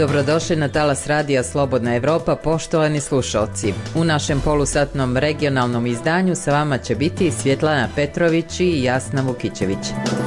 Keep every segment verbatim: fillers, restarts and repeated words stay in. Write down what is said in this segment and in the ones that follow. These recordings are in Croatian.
Dobrodošli na talas radija Slobodna Evropa, poštovani slušalci. U našem polusatnom regionalnom izdanju sa vama će biti Svjetlana Petrović i Jasna Vukićević.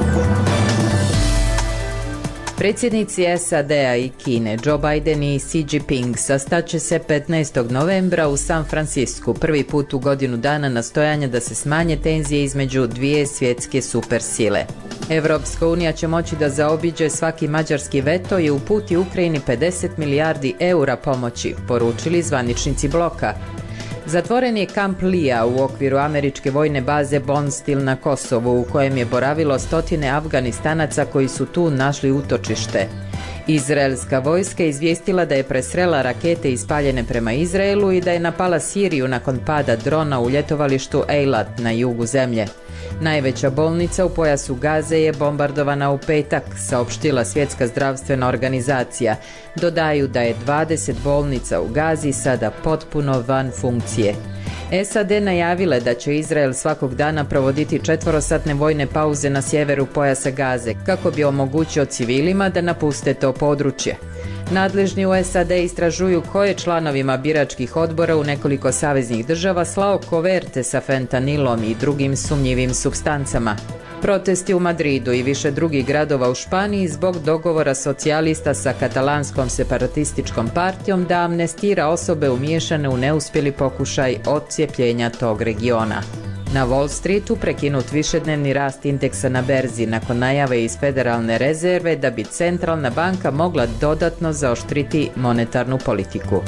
Predsjednici S A D-a i Kine, Joe Biden i Xi Jinping sastaće se petnaestog novembra u San Francisku, prvi put u godinu dana nastojanja da se smanje tenzije između dvije svjetske supersile. Evropska unija će moći da zaobiđe svaki mađarski veto i uputi Ukrajini pedeset milijardi eura pomoći, poručili zvaničnici bloka. Zatvoren je kamp Lija u okviru američke vojne baze Bonstil na Kosovu, u kojem je boravilo stotine Afganistanaca koji su tu našli utočište. Izraelska vojska izvijestila da je presrela rakete ispaljene prema Izraelu i da je napala Siriju nakon pada drona u ljetovalištu Eilat na jugu zemlje. Najveća bolnica u pojasu Gaze je bombardovana u petak, saopštila Svjetska zdravstvena organizacija. Dodaju da je dvadeset bolnica u Gazi sada potpuno van funkcije. S A D najavile da će Izrael svakog dana provoditi četvorosatne vojne pauze na sjeveru pojasa Gaze, kako bi omogućio civilima da napuste to područje. Nadležni u S A D istražuju koje članovima biračkih odbora u nekoliko saveznih država slao koverte sa fentanilom i drugim sumnjivim supstancama. Protesti u Madridu i više drugih gradova u Španiji zbog dogovora socijalista sa katalanskom separatističkom partijom da amnestira osobe umiješane u neuspjeli pokušaj odcijepljenja tog regiona. Na Wall Streetu prekinut višednevni rast indeksa na berzi nakon najave iz Federalne rezerve da bi centralna banka mogla dodatno zaoštriti monetarnu politiku.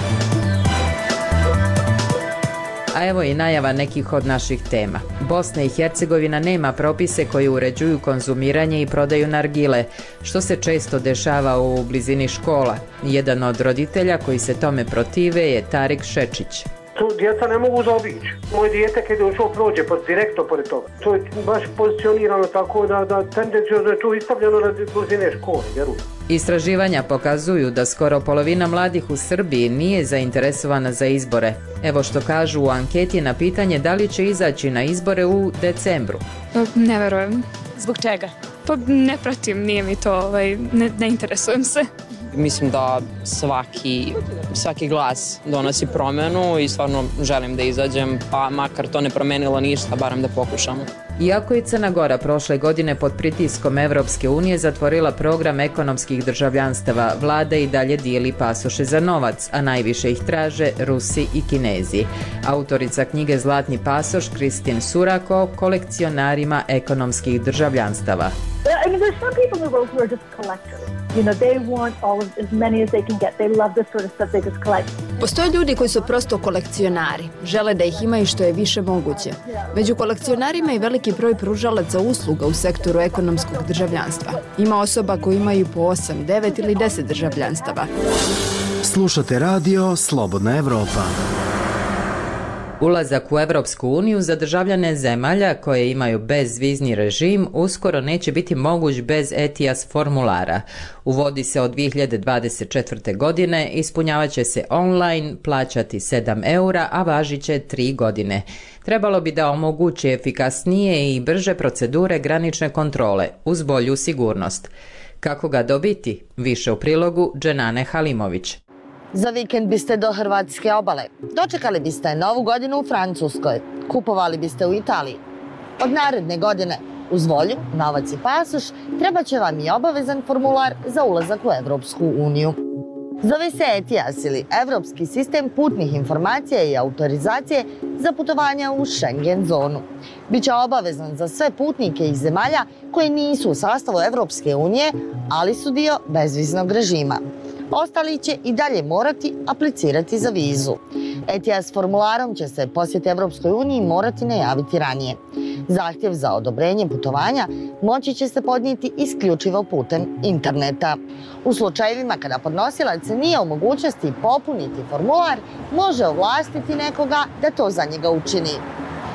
A evo i najava nekih od naših tema. Bosna i Hercegovina nema propise koji uređuju konzumiranje i prodaju nargile, što se često dešava u blizini škola. Jedan od roditelja koji se tome protive je Tarik Šečić. Tu djeca ne mogu zaobići. Moje dijete kad je ušao prođe pod, direktno pored toga. To je baš pozicionirano tako da, da tendencijozno je tu istavljeno na blizine škole, vjerujem. Istraživanja pokazuju da skoro polovina mladih u Srbiji nije zainteresovana za izbore. Evo što kažu u anketi na pitanje da li će izaći na izbore u decembru. Ne verujem. Zbog čega? Pa ne pratim, nije mi to, ovaj, ne, ne interesujem se. Mislim da svaki, svaki glas donosi promjenu i stvarno želim da izađem, pa makar to ne promenilo ništa, barem da pokušamo. Iako je Crna Gora prošle godine pod pritiskom Evropske unije zatvorila program ekonomskih državljanstava, vlada i dalje dijeli pasoše za novac, a najviše ih traže Rusi i Kinezi. Autorica knjige Zlatni pasoš Kristin Surako o kolekcionarima ekonomskih državljanstava. I mean, there's some people in the world who are just collectors. You know, they want all of, as many as they can get. They love this sort of stuff, they just collect. Postoje ljudi koji su prosto kolekcionari. Žele da ih imaju što je više moguće. Među kolekcionarima je veliki broj pružalaca usluga u sektoru ekonomskog državljanstva. Ima osoba koji imaju po osam, devet ili deset državljanstava. Slušate radio Slobodna Evropa. Ulazak u Evropsku uniju za državljane zemalja koje imaju bezvizni režim uskoro neće biti moguć bez E T I A S formulara. Uvodi se od dvije hiljade dvadeset četvrte. godine, ispunjavat će se online, plaćati sedam eura, a važit će tri godine. Trebalo bi da omogući efikasnije i brže procedure granične kontrole uz bolju sigurnost. Kako ga dobiti? Više u prilogu Dženane Halimović. Za vikend biste do hrvatske obale. Dočekali biste Novu godinu u Francuskoj. Kupovali biste u Italiji. Od naredne godine, uz volju, novac i pasoš, treba će vam i obavezan formular za ulazak u Evropsku uniju. Zove se E T I A S ili Evropski sistem putnih informacija i autorizacije za putovanja u Schengen zonu. Biće obavezan za sve putnike iz zemalja koji nisu u sastavu Evropske unije, ali su dio bezviznog režima. Ostali će i dalje morati aplicirati za vizu. E T I A S formularom će se posjet Evropskoj uniji morati najaviti ranije. Zahtjev za odobrenje putovanja moći će se podnijeti isključivo putem interneta. U slučajevima kada podnosilac nije u mogućnosti popuniti formular, može ovlastiti nekoga da to za njega učini.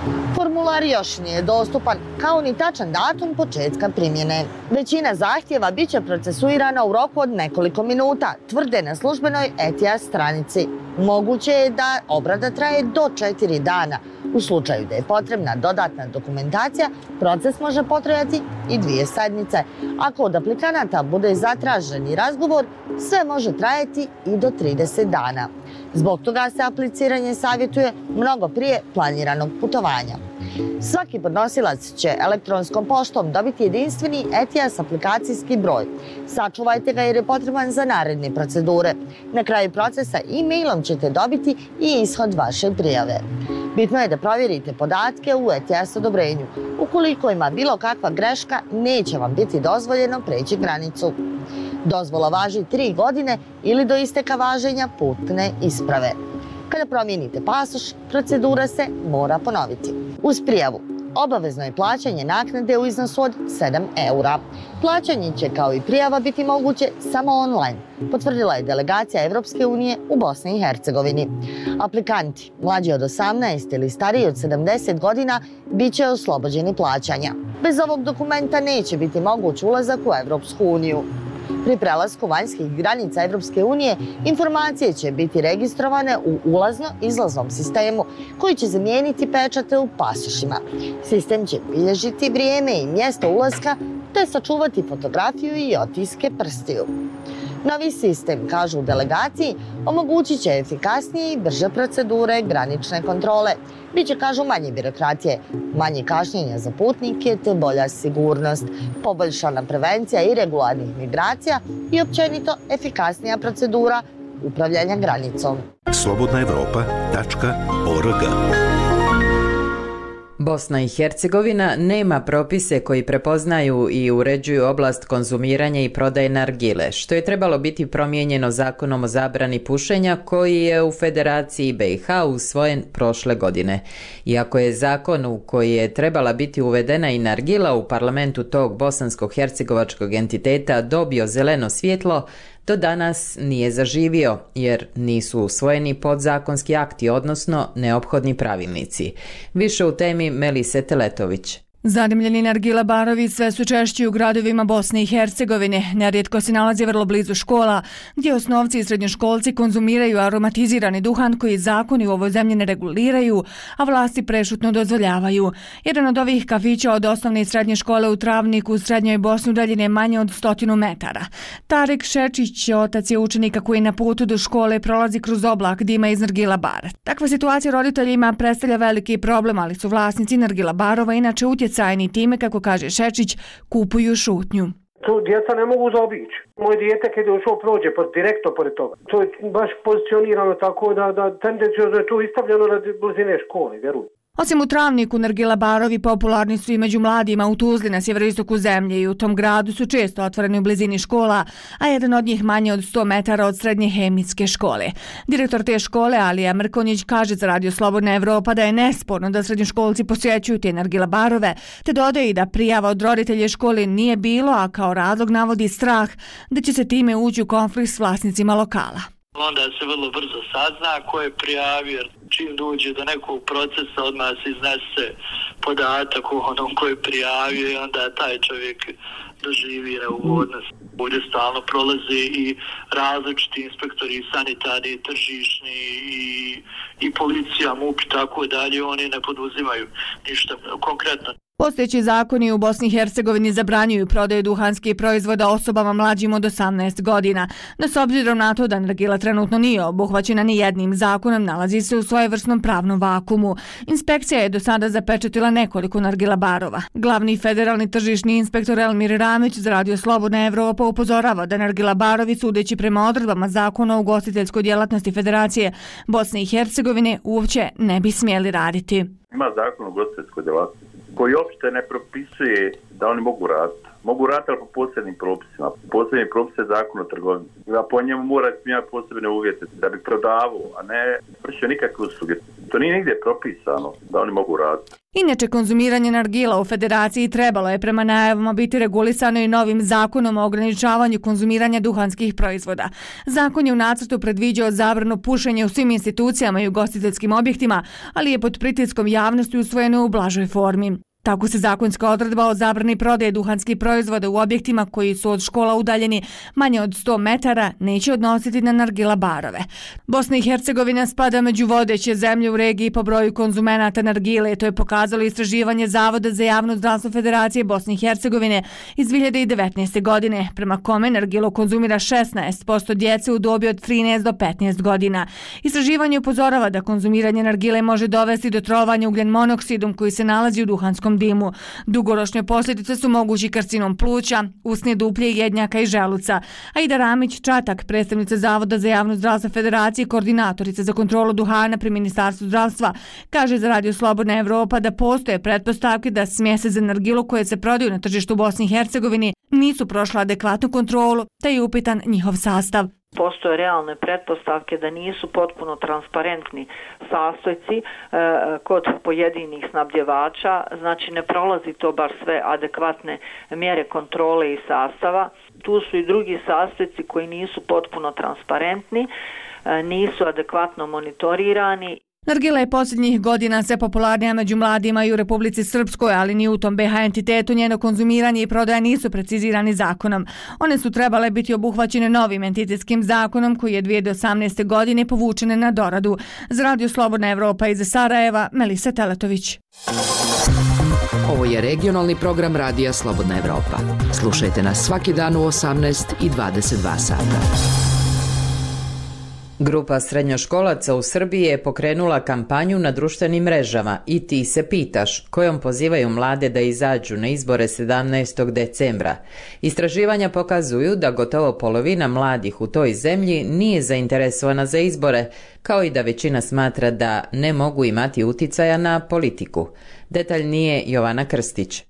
Formular još nije dostupan, kao ni tačan datum početka primjene. Većina zahtjeva bit će procesuirana u roku od nekoliko minuta, tvrde na službenoj E T I A S stranici. Moguće je da obrada traje do četiri dana. U slučaju da je potrebna dodatna dokumentacija, proces može potrajati i dvije sedmice. Ako od aplikanata bude zatražen i razgovor, sve može trajati i do trideset dana. Zbog toga se apliciranje savjetuje mnogo prije planiranog putovanja. Svaki podnosilac će elektronskom poštom dobiti jedinstveni E T I A S aplikacijski broj. Sačuvajte ga jer je potreban za naredne procedure. Na kraju procesa e-mailom ćete dobiti i ishod vaše prijave. Bitno je da provjerite podatke u E T I A S odobrenju. Ukoliko ima bilo kakva greška, neće vam biti dozvoljeno preći granicu. Dozvola važi tri godine ili do isteka važenja putne isprave. Kada promijenite pasoš, procedura se mora ponoviti. Uz prijavu obavezno je plaćanje naknade u iznosu od sedam eura. Plaćanje će kao i prijava biti moguće samo online, potvrdila je delegacija Evropske unije u Bosni i Hercegovini. Aplikanti mlađi od osamnaest ili stariji od sedamdeset godina bit će oslobođeni plaćanja. Bez ovog dokumenta neće biti moguć ulazak u Evropsku uniju. Pri prelasku vanjskih granica Evropske unije informacije će biti registrovane u ulazno-izlaznom sistemu koji će zamijeniti pečate u pasošima. Sistem će bilježiti vrijeme i mjesto ulaska te sačuvati fotografiju i otiske prstiju. Novi sistem, kažu u delegaciji, omogućit će efikasnije i brže procedure granične kontrole. Biće, kažu, manje birokratije, manje kašnjenja za putnike te bolja sigurnost, poboljšana prevencija irregularnih migracija i općenito efikasnija procedura upravljanja granicom. slobodna evropa tačka org. Bosna i Hercegovina nema propise koji prepoznaju i uređuju oblast konzumiranja i prodaje nargile, što je trebalo biti promijenjeno zakonom o zabrani pušenja koji je u Federaciji B i H usvojen prošle godine. Iako je zakon u koji je trebala biti uvedena i nargila u parlamentu tog bosansko-hercegovačkog entiteta dobio zeleno svjetlo, do danas nije zaživio jer nisu usvojeni podzakonski akti, odnosno neophodni pravilnici. Više u temi Melise Teletović. Zadimljeni nargila barovi sve su češći u gradovima Bosne i Hercegovine. Nerijetko se nalazi vrlo blizu škola, gdje osnovci i srednjoškolci konzumiraju aromatizirani duhan koji zakoni u ovoj zemlji ne reguliraju, a vlasti prešutno dozvoljavaju. Jedan od ovih kafića od osnovne i srednje škole u Travniku u srednjoj Bosni udaljene manje od stotinu metara. Tarik Šečić, otac je učenika koji na putu do škole prolazi kroz oblak dima iz nargila bara. Takva situacija roditeljima predstavlja veliki problem, ali su vlasnici nargila barova inače utjecajni time, kako kaže Šečić, kupuju šutnju. To djeca ne mogu zaobići. Moje dijete kad je ušao prođe pod, direktno pored toga. To je baš pozicionirano tako da, da tendencijozno je tu istavljeno radi blizine škole, vjerujem. Osim u Travniku, nargila barovi popularni su i među mladima u Tuzli na sjeveroistoku zemlje i u tom gradu su često otvoreni u blizini škola, a jedan od njih manje od sto metara od srednje hemijske škole. Direktor te škole, Alija Mrkonjić, kaže za Radio Slobodna Evropa da je nesporno da srednjoškolci posjećuju te nargila barove, te dodaje i da prijava od roditelja škole nije bilo, a kao razlog navodi strah da će se time ući u konflikt s vlasnicima lokala. Onda se vrlo brzo sazna ko je prijavio, čim dođe do nekog procesa odmah se iznese podatak o onom ko je prijavio i onda taj čovjek doživi neugodnost. Ovdje stalno prolaze i različiti inspektori, sanitarni, tržišni i, i policija, M U P i tako dalje, oni ne poduzimaju ništa konkretno. Postojeći zakoni u Bosni i Hercegovini zabranjuju prodaju duhanskih proizvoda osobama mlađim od osamnaest godina, no s obzirom na to da nargila trenutno nije obuhvaćena ni jednim zakonom, nalazi se u svojevrsnom pravnom vakumu. Inspekcija je do sada zapečatila nekoliko nargila barova. Glavni federalni tržišni inspektor Elmir Ramić za Radio Slobodna Evropa upozorava da nargila barovi, sudeći prema odredbama zakona o ugostiteljskoj djelatnosti Federacije Bosne i Hercegovine, uopće ne bi smjeli raditi. Ima zakon o ugostiteljskoj djelatnosti koji uopšte ne propisuje da oni mogu raditi. Mogu raditi po posebnim propisima. Posebni propis je zakon o trgovini. Da po njemu mora imati posebne uvjete da bi prodavao, a ne vršio nikakve usluge. To nije nigdje propisano da oni mogu raditi. Inače, konzumiranje nargila u Federaciji trebalo je prema najavama biti regulisano i novim zakonom o ograničavanju konzumiranja duhanskih proizvoda. Zakon je u nacrtu predviđao zabranu pušenja u svim institucijama i ugostiteljskim objektima, ali je pod pritiskom javnosti usvojeno u blažoj formi. Tako se zakonska odredba o zabrani prodaje duhanskih proizvoda u objektima koji su od škola udaljeni manje od sto metara neće odnositi na nargila barove. Bosna i Hercegovina spada među vodeće zemlje u regiji po broju konzumenata nargile. To je pokazalo istraživanje Zavoda za javno zdravstvo Federacije Bosne i Hercegovine iz dvije hiljade devetnaeste. godine, prema kome nargilo konzumira šesnaest posto djece u dobi od trinaest do petnaest godina. Istraživanje upozorava da konzumiranje nargile može dovesti do trovanja ugljen monoksidom koji se nalazi u duhanskom dimu. Dugoročne posljedice su mogući karcinom pluća, usne duplje, jednjaka i želuca. Aida Ramić-Čatak, predstavnica Zavoda za javno zdravstvo Federacije, koordinatorica za kontrolu duhana pri Ministarstvu zdravstva, kaže za Radio Slobodna Evropa da postoje pretpostavke da smjese za nargilu koje se prodaju na tržištu Bosni i Hercegovini nisu prošle adekvatnu kontrolu, te je upitan njihov sastav. Postoje realne pretpostavke da nisu potpuno transparentni sastojci e, kod pojedinih snabdjevača, znači ne prolazi to baš sve adekvatne mjere kontrole i sastava. Tu su i drugi sastojci koji nisu potpuno transparentni, e, nisu adekvatno monitorirani. Nargila je posljednjih godina sve popularnija među mladima i u Republici Srpskoj, ali ni u tom be ha entitetu njeno konzumiranje i prodaja nisu precizirani zakonom. One su trebale biti obuhvaćene novim entitetskim zakonom koji je dvije hiljade osamnaeste. godine povučene na doradu. Za Radio Slobodna Evropa iz Sarajeva, Melisa Teletović. Ovo je regionalni program Radija Slobodna Evropa. Slušajte nas svaki dan u osamnaest i dvadeset dva sata. Grupa srednjoškolaca u Srbiji je pokrenula kampanju na društvenim mrežama I ti se pitaš, kojom pozivaju mlade da izađu na izbore sedamnaestog decembra. Istraživanja pokazuju da gotovo polovina mladih u toj zemlji nije zainteresovana za izbore, kao i da većina smatra da ne mogu imati uticaja na politiku. Detaljnije Jovana Krstić.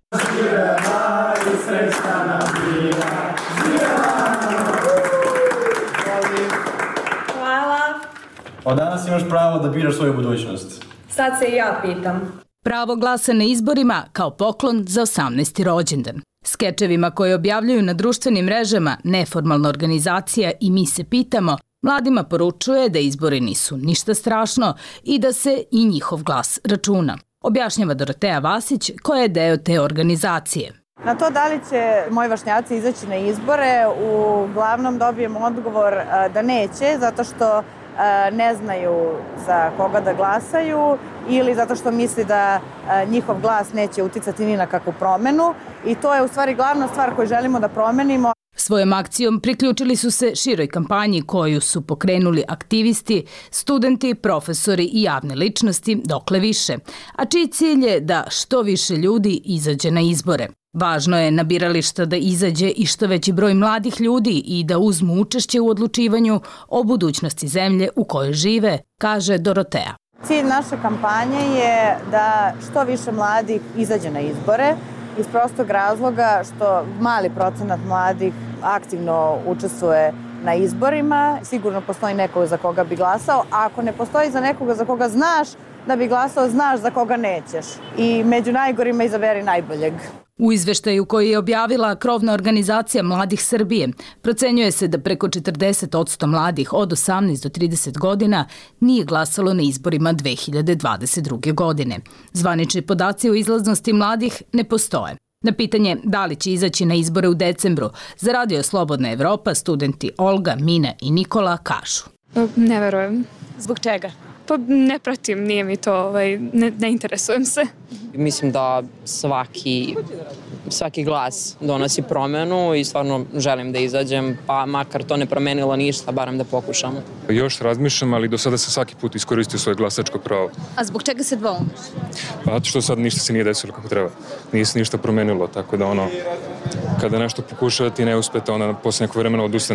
Od danas imaš pravo da biraš svoju budućnost. Sad se i ja pitam. Pravo glasa na izborima kao poklon za osamnaesti rođendan. Skečevima koje objavljuju na društvenim mrežama neformalna organizacija I mi se pitamo, mladima poručuje da izbori nisu ništa strašno i da se i njihov glas računa. Objašnjava Doroteja Vasić, koja je deo te organizacije. Na to da li će moji vršnjaci izaći na izbore, uglavnom dobijem odgovor da neće, zato što ne znaju za koga da glasaju ili zato što misli da njihov glas neće uticati ni na kakvu promenu i to je u stvari glavna stvar koju želimo da promenimo. Svojom akcijom priključili su se široj kampanji koju su pokrenuli aktivisti, studenti, profesori i javne ličnosti, dokle više, a čiji cilj je da što više ljudi izađe na izbore. Važno je na birališta da izađe i što veći broj mladih ljudi i da uzmu učešće u odlučivanju o budućnosti zemlje u kojoj žive, kaže Doroteja. Cilj naše kampanje je da što više mladih izađe na izbore iz prostog razloga što mali procenat mladih aktivno učestvuje na izborima. Sigurno postoji neko za koga bi glasao, a ako ne postoji za nekoga za koga znaš da bi glasao, znaš za koga nećeš. I među najgorima izaberi najboljeg. U izveštaju koji je objavila krovna organizacija Mladih Srbije, procenjuje se da preko četrdeset posto mladih od osamnaest do trideset godina nije glasalo na izborima dve hiljade dvadeset druge. godine. Zvanični podaci o izlaznosti mladih ne postoje. Na pitanje da li će izaći na izbore u decembru, za Radio Slobodna Evropa studenti Olga, Mina i Nikola kažu. Ne verujem. Zbog čega? Pa ne pratim, nije mi to, ovaj, ne, ne interesujem se. Mislim da svaki, svaki glas donosi promjenu i stvarno želim da izađem, pa makar to ne promenilo ništa, barem da pokušamo. Još razmišljam, ali do sada sam svaki put iskoristio svoje glasačko pravo. A zbog čega se dvoumiš? Pa što sad ništa se nije desilo kako treba. Nije se ništa promenilo, tako da ono, kada nešto pokušavate i ne uspete, onda posle nekog vremena odustanete.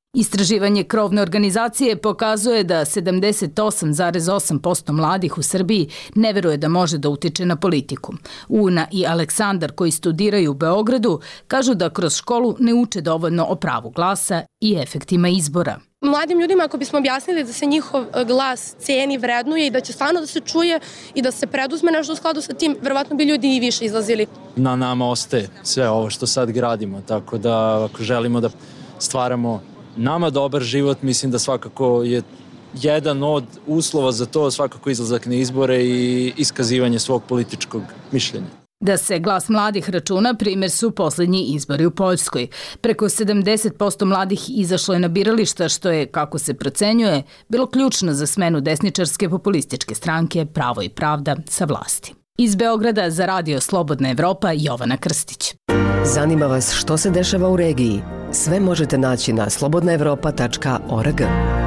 Istraživanje krovne organizacije pokazuje da sedamdeset osam zarez osam posto mladih u Srbiji ne veruje da može da utiče na politiku. Una i Aleksandar, koji studiraju u Beogradu, kažu da kroz školu ne uče dovoljno o pravu glasa i efektima izbora. Mladim ljudima, ako bismo objasnili da se njihov glas ceni, vrednuje i da će stvarno da se čuje i da se preduzme nešto u skladu sa tim, verovatno bi ljudi i više izlazili. Na nama ostaje sve ovo što sad gradimo, tako da ako želimo da stvaramo nama dobar život, mislim da svakako je jedan od uslova za to svakako izlazak na izbore i iskazivanje svog političkog mišljenja. Da se glas mladih računa, primjer su posljednji izbori u Poljskoj. Preko sedamdeset posto mladih izašlo je na birališta, što je, kako se procenjuje, bilo ključno za smenu desničarske populističke stranke Pravo i pravda sa vlasti. Iz Beograda za Radio Slobodna Evropa, Jovana Krstić. Zanima vas što se dešava u regiji? Sve možete naći na slobodna evropa tačka org.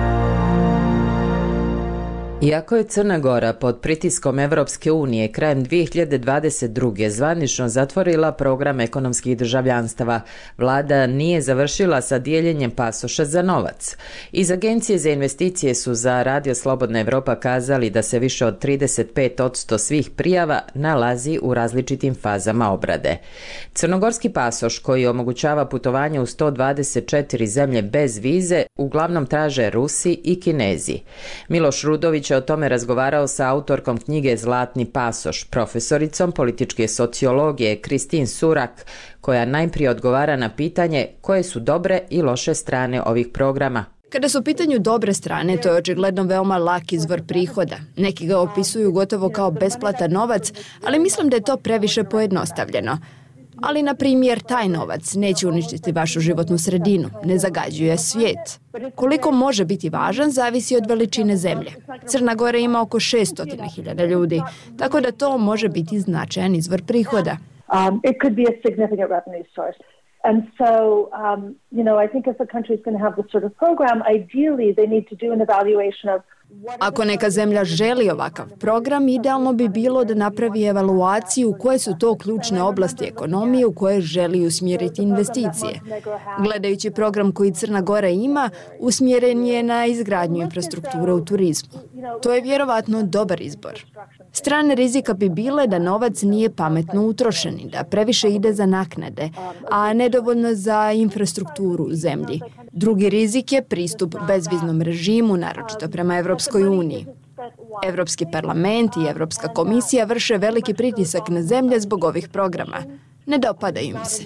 Iako je Crna Gora pod pritiskom Evropske unije krajem dvije hiljade dvadeset druge. zvanično zatvorila program ekonomskih državljanstava, vlada nije završila sa dijeljenjem pasoša za novac. Iz Agencije za investicije su za Radio Slobodna Evropa kazali da se više od trideset pet posto svih prijava nalazi u različitim fazama obrade. Crnogorski pasoš, koji omogućava putovanje u sto dvadeset četiri zemlje bez vize, uglavnom traže Rusi i Kinezi. Miloš Rudović o tome razgovarao sa autorkom knjige Zlatni pasoš, profesoricom političke sociologije Kristin Surak, koja najprije odgovara na pitanje koje su dobre i loše strane ovih programa. Kada su u pitanju dobre strane, to je očigledno veoma lak izvor prihoda. Neki ga opisuju gotovo kao besplatan novac, ali mislim da je to previše pojednostavljeno. Ali, na primjer, taj novac neće uništiti vašu životnu sredinu, ne zagađuje svijet. Koliko može biti važan, zavisi od veličine zemlje. Crna Gora ima oko šesto hiljada ljudi, tako da to može biti značajan izvor prihoda. Um, it could be a significant revenue source. And so, um, you know, I think if a country is going to have this sort of program, ideally they need to do an evaluation of Ako neka zemlja želi ovakav program, idealno bi bilo da napravi evaluaciju koje su to ključne oblasti ekonomije u koje želi usmjeriti investicije. Gledajući program koji Crna Gora ima, usmjeren je na izgradnju infrastrukture u turizmu. To je vjerovatno dobar izbor. Strane rizika bi bile da novac nije pametno utrošen i da previše ide za naknade, a nedovoljno za infrastrukturu u zemlji. Drugi rizik je pristup bezviznom režimu, naročito prema Evropskoj uniji. Evropski parlament i Evropska komisija vrše veliki pritisak na zemlje zbog ovih programa. Ne dopadaju im se.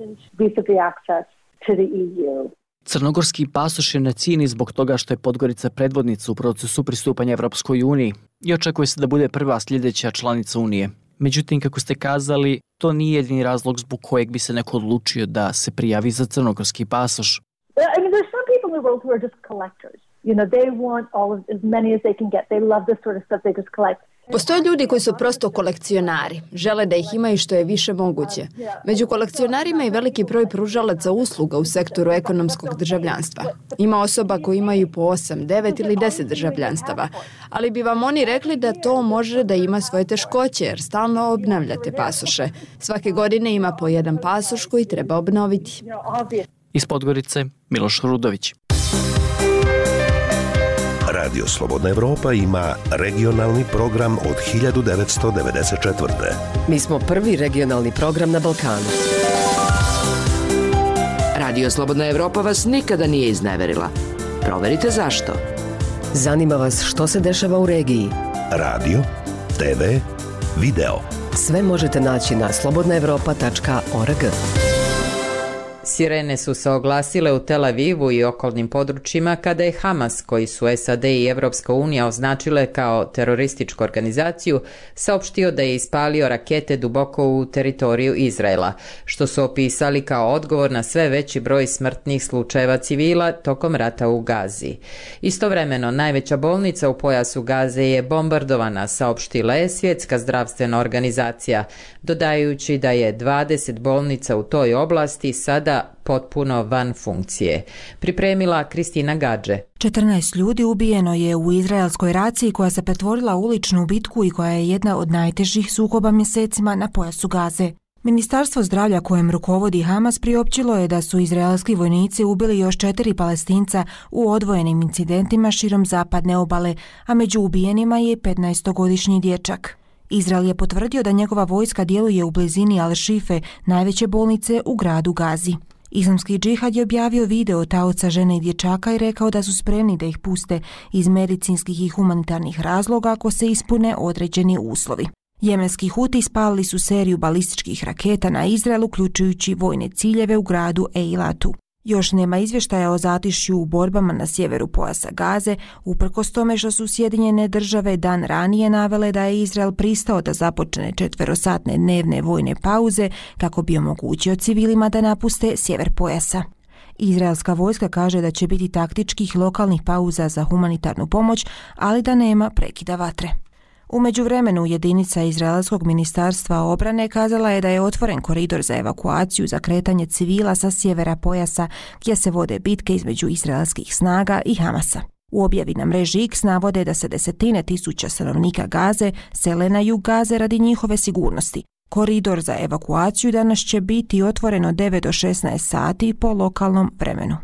Crnogorski pasoš je na cijeni zbog toga što je Podgorica predvodnica u procesu pristupanja Evropskoj uniji i očekuje se da bude prva sljedeća članica Unije. Međutim, kako ste kazali, to nije jedini razlog zbog kojeg bi se neko odlučio da se prijavi za crnogorski pasoš. I mean, there's some people in the world who are just collectors. You know, they want all of as many as they can get. They love this sort of stuff. They just collect. Postoje ljudi koji su prosto kolekcionari. Žele da ih imaju što je više moguće. Među kolekcionarima je veliki broj pružalaca usluga u sektoru ekonomskog državljanstva. Ima osoba koji imaju po osam, devet ili deset državljanstava. Ali bi vam oni rekli da to može da ima svoje teškoće jer stalno obnavljate pasoše. Svake godine ima po jedan pasoš koji treba obnoviti. Iz Podgorice, Miloš Rudović. Radio Slobodna Evropa ima regionalni program od hiljadu devetsto devedeset četvrte. Mi smo prvi regionalni program na Balkanu. Radio Slobodna Evropa vas nikada nije izneverila. Proverite zašto. Zanima vas što se dešava u regiji. Radio, te ve, video. Sve možete naći na slobodna evropa tačka org. Sirene su se oglasile u Tel Avivu i okolnim područjima kada je Hamas, koji su S A D i Evropska unija označile kao terorističku organizaciju, saopštio da je ispalio rakete duboko u teritoriju Izraela, što su opisali kao odgovor na sve veći broj smrtnih slučajeva civila tokom rata u Gazi. Istovremeno, najveća bolnica u pojasu Gaze je bombardovana, saopštila je Svjetska zdravstvena organizacija, dodajući da je dvadeset bolnica u toj oblasti sada potpuno van funkcije. Pripremila Kristina Gadže. četrnaest ljudi ubijeno je u izraelskoj raciji koja se pretvorila u uličnu bitku i koja je jedna od najtežih sukoba mjesecima na pojasu Gaze. Ministarstvo zdravlja kojem rukovodi Hamas priopćilo je da su izraelski vojnici ubili još četiri Palestinca u odvojenim incidentima širom zapadne obale, a među ubijenima je petnaestogodišnji dječak. Izrael je potvrdio da njegova vojska djeluje u blizini Al-Šife, najveće bolnice u gradu Gazi. Islamski džihad je objavio video taoca žene i dječaka i rekao da su spremni da ih puste iz medicinskih i humanitarnih razloga ako se ispune određeni uslovi. Jemenski Huti spalili su seriju balističkih raketa na Izrael, uključujući vojne ciljeve u gradu Eilatu. Još nema izvještaja o zatišju u borbama na sjeveru pojasa Gaze, uprkos tome što su Sjedinjene države dan ranije navele da je Izrael pristao da započne četverosatne dnevne vojne pauze kako bi omogućio civilima da napuste sjever pojasa. Izraelska vojska kaže da će biti taktičkih lokalnih pauza za humanitarnu pomoć, ali da nema prekida vatre. U međuvremenu jedinica Izraelskog ministarstva obrane kazala je da je otvoren koridor za evakuaciju za kretanje civila sa sjevera pojasa gdje se vode bitke između izraelskih snaga i Hamasa. U objavi na mreži X navode da se desetine tisuća stanovnika Gaze sele na jug Gaze radi njihove sigurnosti. Koridor za evakuaciju danas će biti otvoren od devet do šesnaest sati po lokalnom vremenu.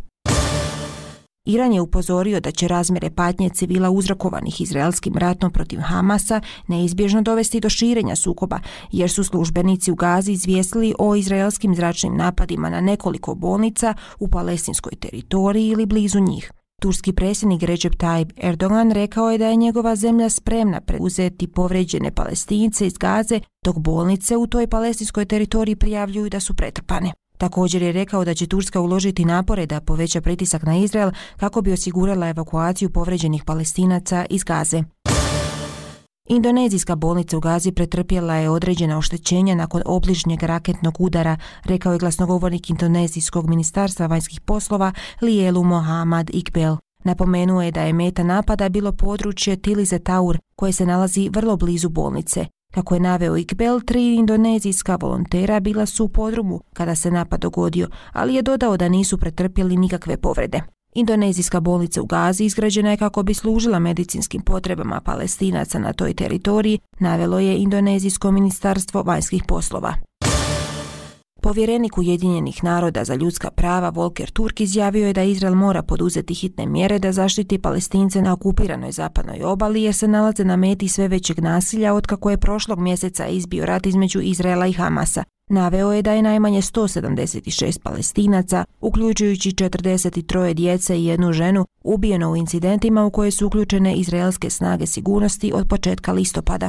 Iran je upozorio da će razmjere patnje civila uzrokovanih izraelskim ratom protiv Hamasa neizbježno dovesti do širenja sukoba, jer su službenici u Gazi izvijestili o izraelskim zračnim napadima na nekoliko bolnica u palestinskoj teritoriji ili blizu njih. Turski predsjednik Recep Tayyip Erdogan rekao je da je njegova zemlja spremna preuzeti povređene Palestince iz Gaze, dok bolnice u toj palestinskoj teritoriji prijavljuju da su pretrpane. Također je rekao da će Turska uložiti napore da poveća pritisak na Izrael kako bi osigurala evakuaciju povređenih Palestinaca iz Gaze. Indonezijska bolnica u Gazi pretrpjela je određena oštećenja nakon obližnjeg raketnog udara, rekao je glasnogovornik Indonezijskog ministarstva vanjskih poslova Lijelu Mohamad Iqbal. Napomenuo je da je meta napada bilo područje Tilize Taur, koje se nalazi vrlo blizu bolnice. Kako je naveo Iqbal, tri indonezijska volontera bila su u podrumu kada se napad dogodio, ali je dodao da nisu pretrpjeli nikakve povrede. Indonezijska bolnica u Gazi izgrađena je kako bi služila medicinskim potrebama Palestinaca na toj teritoriji, navelo je Indonezijsko ministarstvo vanjskih poslova. Povjerenik Ujedinjenih naroda za ljudska prava Volker Turk izjavio je da Izrael mora poduzeti hitne mjere da zaštiti Palestince na okupiranoj zapadnoj obali jer se nalaze na meti sve većeg nasilja otkako je prošlog mjeseca izbio rat između Izraela i Hamasa. Naveo je da je najmanje sto sedamdeset šest Palestinaca, uključujući četrdeset tri djece i jednu ženu, ubijeno u incidentima u koje su uključene izraelske snage sigurnosti od početka listopada.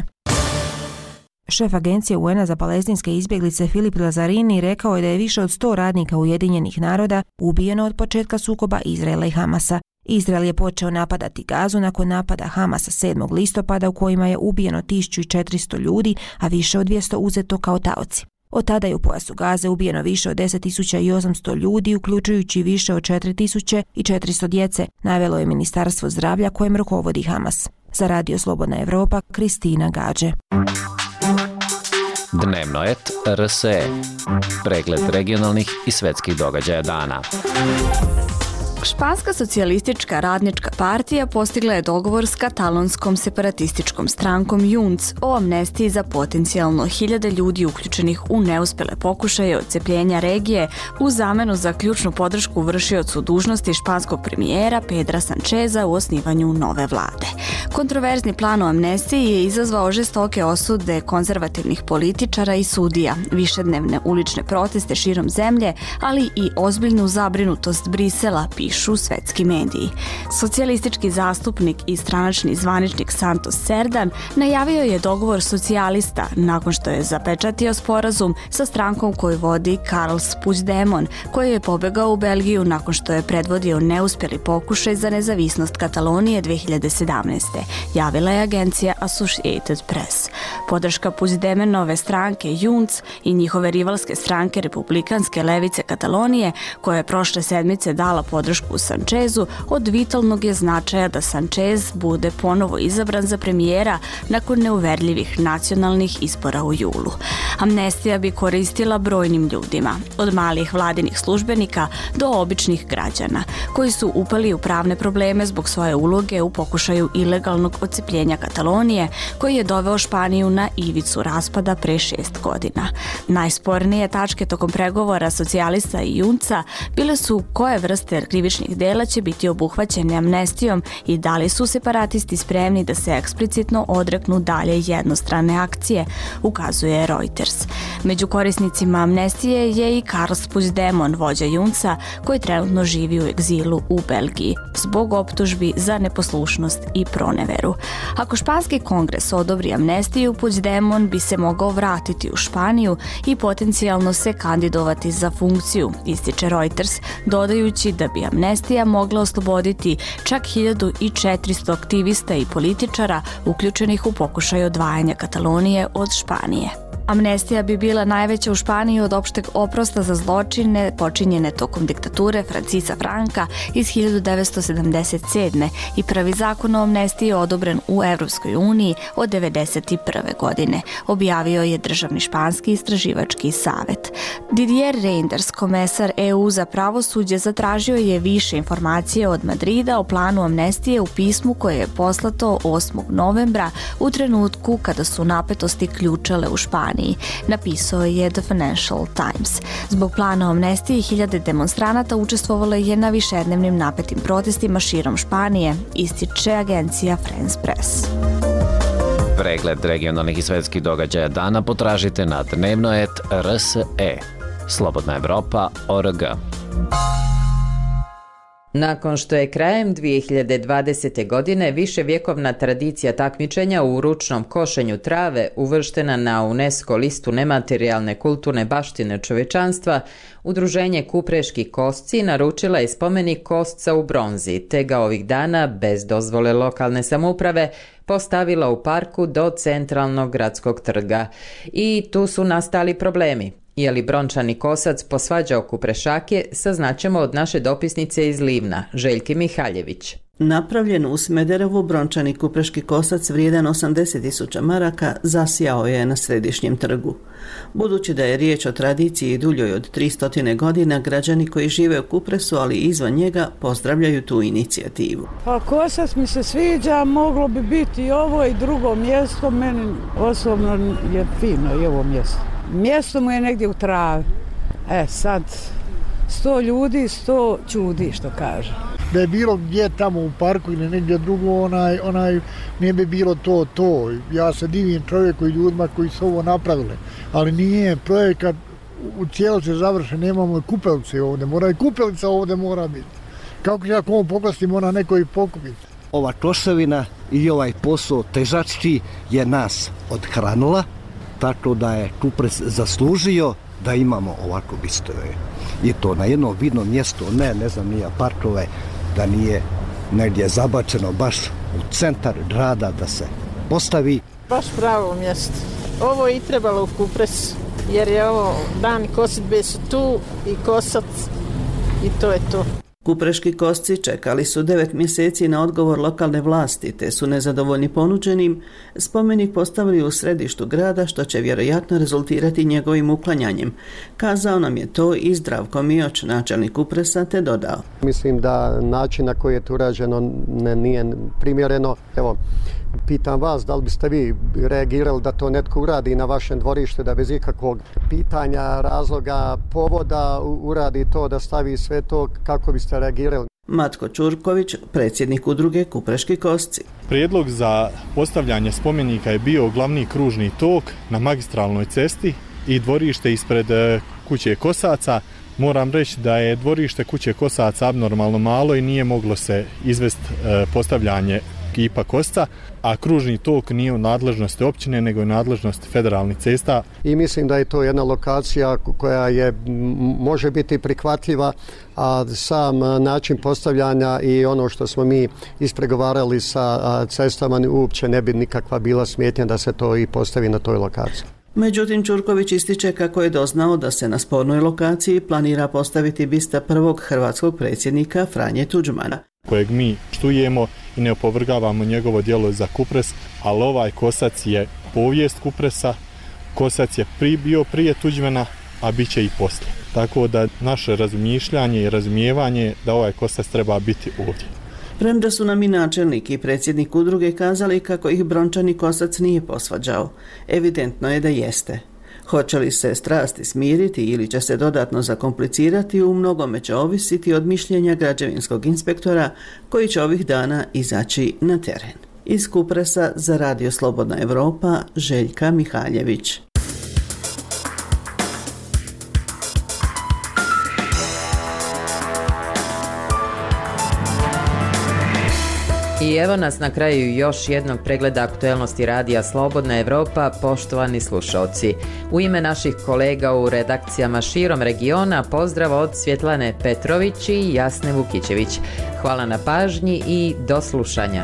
Šef agencije U N A za palestinske izbjeglice Filip Lazarini rekao je da je više od sto radnika Ujedinjenih naroda ubijeno od početka sukoba Izraela i Hamasa. Izrael je počeo napadati Gazu nakon napada Hamasa sedmog listopada u kojima je ubijeno tisuću četiristo ljudi, a više od dvjesto uzeto kao taoci. Od tada je u pojasu Gaze ubijeno više od deset tisuća osamsto ljudi, uključujući više od četiri tisuće četiristo djece, navelo je Ministarstvo zdravlja kojem rukovodi Hamas. Za Radio Slobodna Evropa, Kristina Gađe. Dnevnoet R S E. Pregled regionalnih i svetskih događaja dana. Španska socijalistička radnička partija postigla je dogovor s katalonskom separatističkom strankom Junts o amnestiji za potencijalno hiljade ljudi uključenih u neuspjele pokušaje odcepljenja regije u zamenu za ključnu podršku vršiocu dužnosti španskog premijera Pedra Sancheza u osnivanju nove vlade. Kontroverzni plan o amnestiji je izazvao žestoke osude konzervativnih političara i sudija, višednevne ulične proteste širom zemlje, ali i ozbiljnu zabrinutost Brisela, pišu svetski mediji. Socijalistički zastupnik i stranačni zvaničnik Santos Cerdan najavio je dogovor socijalista nakon što je zapečatio sporazum sa strankom koju vodi Carles Puigdemont, koji je pobegao u Belgiju nakon što je predvodio neuspjeli pokušaj za nezavisnost Katalonije dve hiljade sedamnaeste. Javila je agencija Associated Press. Podrška Puigdemontove stranke Junts i njihove rivalske stranke republikanske levice Katalonije, koja je prošle sedmice dala podršku podršku Sanchezu, od vitalnog je značaja da Sanchez bude ponovo izabran za premijera nakon neuverljivih nacionalnih izbora u julu. Amnestija bi koristila brojnim ljudima, od malih vladinih službenika do običnih građana, koji su upali u pravne probleme zbog svoje uloge u pokušaju ilegalnog odcepljenja Katalonije, koji je doveo Španiju na ivicu raspada pre šest godina. Najspornije tačke tokom pregovora socijalista i junca bile su koje vrste krivičnih dela će biti obuhvaćene amnestijom i da li su separatisti spremni da se eksplicitno odreknu dalje jednostrane akcije, ukazuje Reuters. Među korisnicima amnestije je i Carles Puigdemont, vođa junca, koji trenutno živi u egzilu u Belgiji zbog optužbi za neposlušnost i proneveru. Ako španski kongres odobri amnestiju, Puigdemont bi se mogao vratiti u Španiju i potencijalno se kandidovati za funkciju, ističe Reuters, dodajući da bi amnestija mogla osloboditi čak hiljadu četiristo aktivista i političara uključenih u pokušaj odvajanja Katalonije od Španije. Amnestija bi bila najveća u Španiji od opšteg oprosta za zločine počinjene tokom diktature Francisa Franka iz hiljadu devetsto sedamdeset sedme i prvi zakon o amnestiji je odobren u Evropskoj uniji od devedeset prve godine, objavio je Državni španski istraživački savet. Didier Reynders, komesar E U za pravosuđe, zatražio je više informacije od Madrida o planu amnestije u pismu koje je poslato osmog novembra u trenutku kada su napetosti ključale u Španiji. Napisao je The Financial Times. Zbog plana o amnestiji hiljade demonstranata učestvovalo je na višednevnim napetim protestima širom Španije, ističe agencija France Press. Pregled regionalnih i svetskih događaja dana potražite na dnevnoet R S E. Slobodna Evropa точка org. Nakon što je krajem dvije hiljade dvadesete. godine viševjekovna tradicija takmičenja u ručnom košenju trave uvrštena na UNESCO listu nematerijalne kulturne baštine čovječanstva, udruženje Kupreški kosci naručila je spomenik kosca u bronzi, te ga ovih dana, bez dozvole lokalne samouprave, postavila u parku do centralnog gradskog trga. I tu su nastali problemi. Je li brončani kosac posvađao Kuprešake, saznaćemo od naše dopisnice iz Livna, Željke Mihaljević. Napravljen u Smederevu, brončani kupreški kosac vrijedan osamdeset tisuća maraka zasjao je na središnjem trgu. Budući da je riječ o tradiciji duljoj od tristo godina, građani koji žive u Kupresu, ali i izvan njega, pozdravljaju tu inicijativu. Pa kosac mi se sviđa, moglo bi biti i ovo i drugo mjesto, meni osobno je fino i ovo mjesto. Mjesto mu je negdje u travi. E sad, sto ljudi, sto čudi, što kaže. Da je bilo gdje tamo u parku ili negdje drugo, onaj, onaj, ne bi bilo to, to. Ja se divim čovjeku i ljudima koji su ovo napravili. Ali nije projekat u cijelosti završen, nemamo kupelice ovdje. Mora i kupelica ovdje mora biti. Kako ja komu poklastim, mora neko i pokupiti. Ova koševina i ovaj posao težački je nas odhranila, tako da je Kupres zaslužio da imamo ovako bistove. I to na jedno vidno mjesto, ne, ne znam, nije parkove, da nije negdje zabačeno baš u centar grada da se postavi. Baš pravo mjesto. Ovo je i trebalo u Kupres, jer je ovo dan kosidbe su tu i kosac i to je to. Kupreški kosci čekali su devet mjeseci na odgovor lokalne vlasti, te su nezadovoljni ponuđenim spomenik postavili u središtu grada, što će vjerojatno rezultirati njegovim uklanjanjem. Kazao nam je to i Zdravko Mioć, načelnik Kupresa, te dodao. Mislim da način na koji je to urađeno ne, nije primjereno. Evo, pitam vas, da li biste vi reagirali da to netko uradi na vašem dvorištu, da bez ikakvog pitanja, razloga, povoda uradi to, da stavi sve to, kako biste reagirali? Matko Čurković, predsjednik udruge Kupreški kosci. Prijedlog za postavljanje spomenika je bio glavni kružni tok na magistralnoj cesti i dvorište ispred kuće Kosaca. Moram reći da je dvorište kuće Kosaca abnormalno malo i nije moglo se izvesti postavljanje kipa kosca, a kružni tok nije u nadležnosti općine, nego u nadležnosti federalnih cesta. I mislim da je to jedna lokacija koja je može biti prihvatljiva, a sam način postavljanja i ono što smo mi ispregovarali sa cestama uopće ne bi nikakva bila smetnja da se to i postavi na toj lokaciji. Međutim, Ćurković ističe kako je doznao da se na spornoj lokaciji planira postaviti bista prvog hrvatskog predsjednika Franje Tuđmana, kojeg mi štujemo i ne opovrgavamo njegovo djelo za Kupres, ali ovaj Kosac je povijest Kupresa, Kosac je pri, bio prije Tuđmana, a bit će i poslije. Tako da naše razmišljanje i razumijevanje da ovaj Kosac treba biti ovdje. Premda su nam i načelnik i predsjednik udruge kazali kako ih brončani Kosac nije posvađao, evidentno je da jeste. Hoće li se strasti smiriti ili će se dodatno zakomplicirati, u mnogome će ovisiti od mišljenja građevinskog inspektora koji će ovih dana izaći na teren. Iz Kupresa za Radio Slobodna Evropa, Željka Mihaljević. I evo nas na kraju još jednog pregleda aktuelnosti Radija Slobodna Evropa, poštovani slušalci. U ime naših kolega u redakcijama širom regiona, pozdrav od Svjetlane Petrović i Jasne Vukićević. Hvala na pažnji i do slušanja.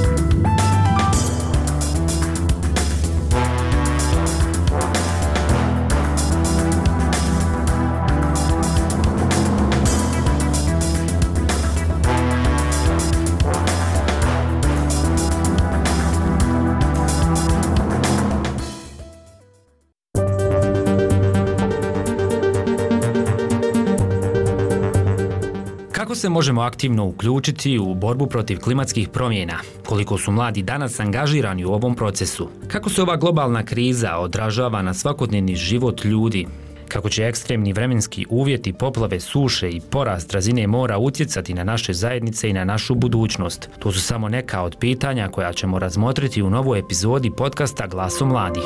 Kako se možemo aktivno uključiti u borbu protiv klimatskih promjena? Koliko su mladi danas angažirani u ovom procesu? Kako se ova globalna kriza odražava na svakodnevni život ljudi? Kako će ekstremni vremenski uvjeti, poplave, suše i porast razine mora utjecati na naše zajednice i na našu budućnost? To su samo neka od pitanja koja ćemo razmotriti u novoj epizodi podcasta Glasom mladih.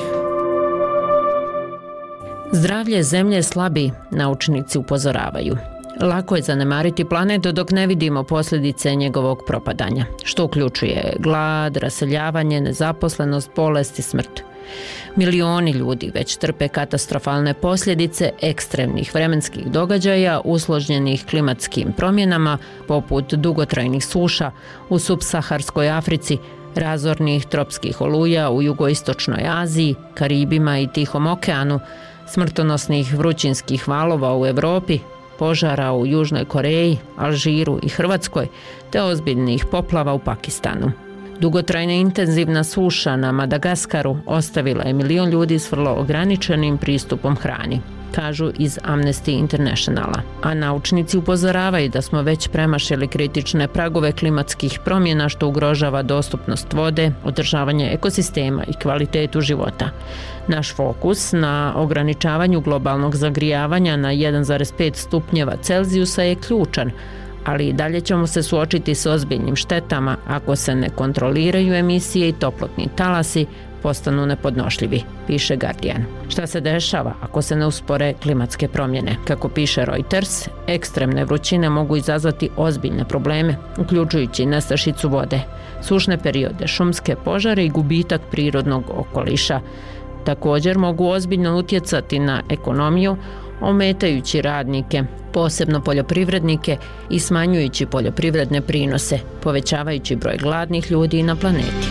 Zdravlje zemlje slabi, naučnici upozoravaju. Lako je zanemariti planet dok ne vidimo posljedice njegovog propadanja, što uključuje glad, raseljavanje, nezaposlenost, bolest i smrt. Milioni ljudi već trpe katastrofalne posljedice ekstremnih vremenskih događaja usloženih klimatskim promjenama, poput dugotrajnih suša u subsaharskoj Africi, razornih tropskih oluja u jugoistočnoj Aziji, Karibima i Tihom okeanu, smrtonosnih vrućinskih valova u Europi, požara u Južnoj Koreji, Alžiru i Hrvatskoj, te ozbiljnih poplava u Pakistanu. Dugotrajna intenzivna suša na Madagaskaru ostavila je milion ljudi s vrlo ograničenim pristupom hrani, kažu iz Amnesty Internationala. A naučnici upozoravaju da smo već premašili kritične pragove klimatskih promjena što ugrožava dostupnost vode, održavanje ekosistema i kvalitetu života. Naš fokus na ograničavanju globalnog zagrijavanja na jedan zarez pet stupnjeva Celzijusa je ključan, ali i dalje ćemo se suočiti s ozbiljnim štetama ako se ne kontroliraju emisije i toplotni talasi postanu nepodnošljivi, piše Guardian. Šta se dešava ako se ne uspore klimatske promjene? Kako piše Reuters, ekstremne vrućine mogu izazvati ozbiljne probleme, uključujući nestašicu vode, sušne periode, šumske požare i gubitak prirodnog okoliša. Također mogu ozbiljno utjecati na ekonomiju, ometajući radnike, posebno poljoprivrednike, i smanjujući poljoprivredne prinose, povećavajući broj gladnih ljudi na planeti.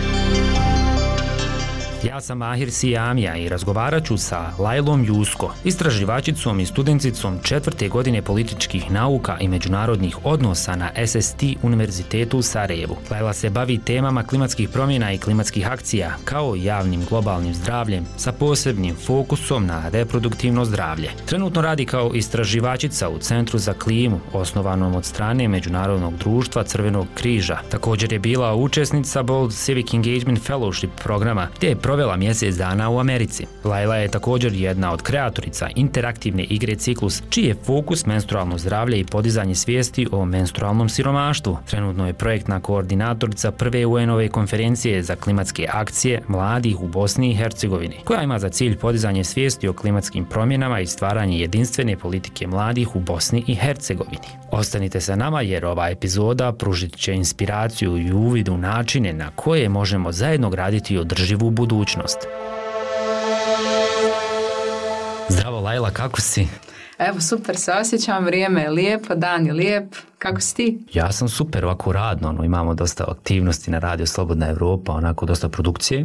Ja sam Mahir Sijamija i razgovarat ću sa Lajlom Jusko, istraživačicom i studenticom četvrte godine političkih nauka i međunarodnih odnosa na S S T univerzitetu u Sarajevu. Lajla se bavi temama klimatskih promjena i klimatskih akcija, kao i javnim globalnim zdravljem, sa posebnim fokusom na reproduktivno zdravlje. Trenutno radi kao istraživačica u Centru za klimu, osnovanom od strane Međunarodnog društva Crvenog križa. Također je bila učesnica Bold Civic Engagement Fellowship programa, gdje je provela mjesec dana u Americi. Lajla je također jedna od kreatorica interaktivne igre Ciklus, čiji je fokus menstrualno zdravlje i podizanje svijesti o menstrualnom siromaštvu. Trenutno je projektna koordinatorica prve U N-ove konferencije za klimatske akcije mladih u Bosni i Hercegovini, koja ima za cilj podizanje svijesti o klimatskim promjenama i stvaranje jedinstvene politike mladih u Bosni i Hercegovini. Ostanite sa nama jer ova epizoda pružit će inspiraciju i uvid u načine na koje možemo zajedno graditi održivu budućnost. Zdravo Lajla, kako si? Evo, super se osjećam, vrijeme je lijepo, dan je lijep. Kako si ti? Ja sam super, ovako radno, ono, imamo dosta aktivnosti na Radio Slobodna Evropa, onako dosta produkcije.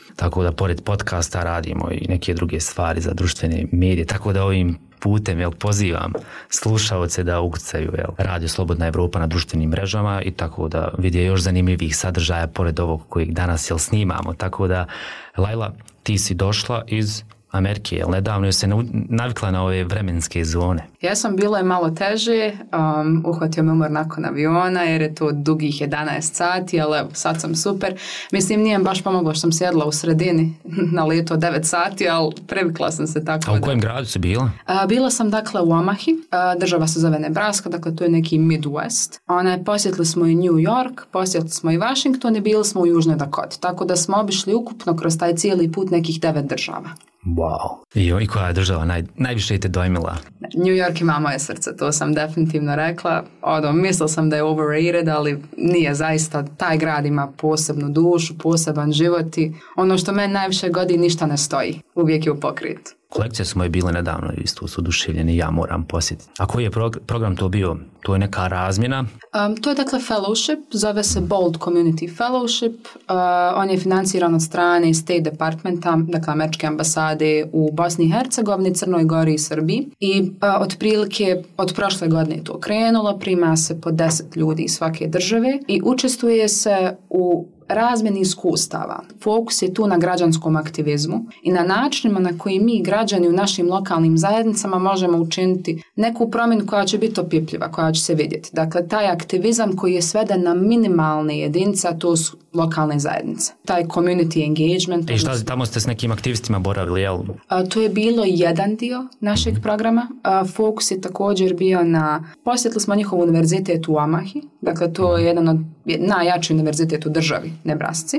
tako da pored podcasta radimo i neke druge stvari za društvene medije, tako da ovim putem jel, pozivam slušaoce da ukucaju jel, Radio Slobodna Evropa na društvenim mrežama i tako da vidje još zanimljivih sadržaja pored ovog kojeg danas jel, snimamo. Tako da, Lajla, ti si došla iz Amerike, jel nedavno je se navikla na ove vremenske zone. Ja sam bilo je malo teže, um, uhvatio me umor nakon aviona jer je to dugih jedanaest sati, ali evo, sad sam super. Mislim, nije baš pomoglo što sam sjedla u sredini na letu od devet sati, ali previkla sam se tako. A u kojem da... gradu si bila? Uh, bila sam dakle u Omahi, uh, država se zove Nebraska, dakle to je neki Midwest. Ona, posjetili smo i New York, posjetili smo i Washington i bili smo u Južnoj Dakoti, tako da smo obišli ukupno kroz taj cijeli put nekih devet država. Wow. I, i koja je država naj, najviše te dojmila? New York ima moje srce, to sam definitivno rekla. Ono, mislila sam da je overrated, ali nije zaista. Taj grad ima posebnu dušu, poseban život i ono što meni najviše godi ništa ne stoji. Uvijek je u pokritu. Kolekcije su moje bile nedavno isto su oduševljene i ja moram posjetiti. A koji je prog- program to bio? To je neka razmjena? Um, to je dakle fellowship, zove se Bold Community Fellowship. Uh, on je financiran od strane State Departmenta, dakle američke ambasade u Bosni i Hercegovini, Crnoj Gori i Srbiji. I uh, otprilike od prošle godine je to krenulo, prima se po deset ljudi iz svake države i učestvuje se u razmjeni iskustava. Fokus je tu na građanskom aktivizmu i na načinima na koji mi građani u našim lokalnim zajednicama možemo učiniti neku promjenu koja će biti opipljiva, koja će se vidjeti. Dakle, taj aktivizam koji je sveden na minimalne jedinice, a to su lokalne zajednice. Taj community engagement. I šta, tamo ste s nekim aktivistima boravili, jel? A, to je bilo jedan dio našeg mm-hmm. programa. A, fokus je također bio na, posjetili smo njihov univerzitet u Omahi, dakle to je jedan od najjači univerzitet u državi, Nebrasci.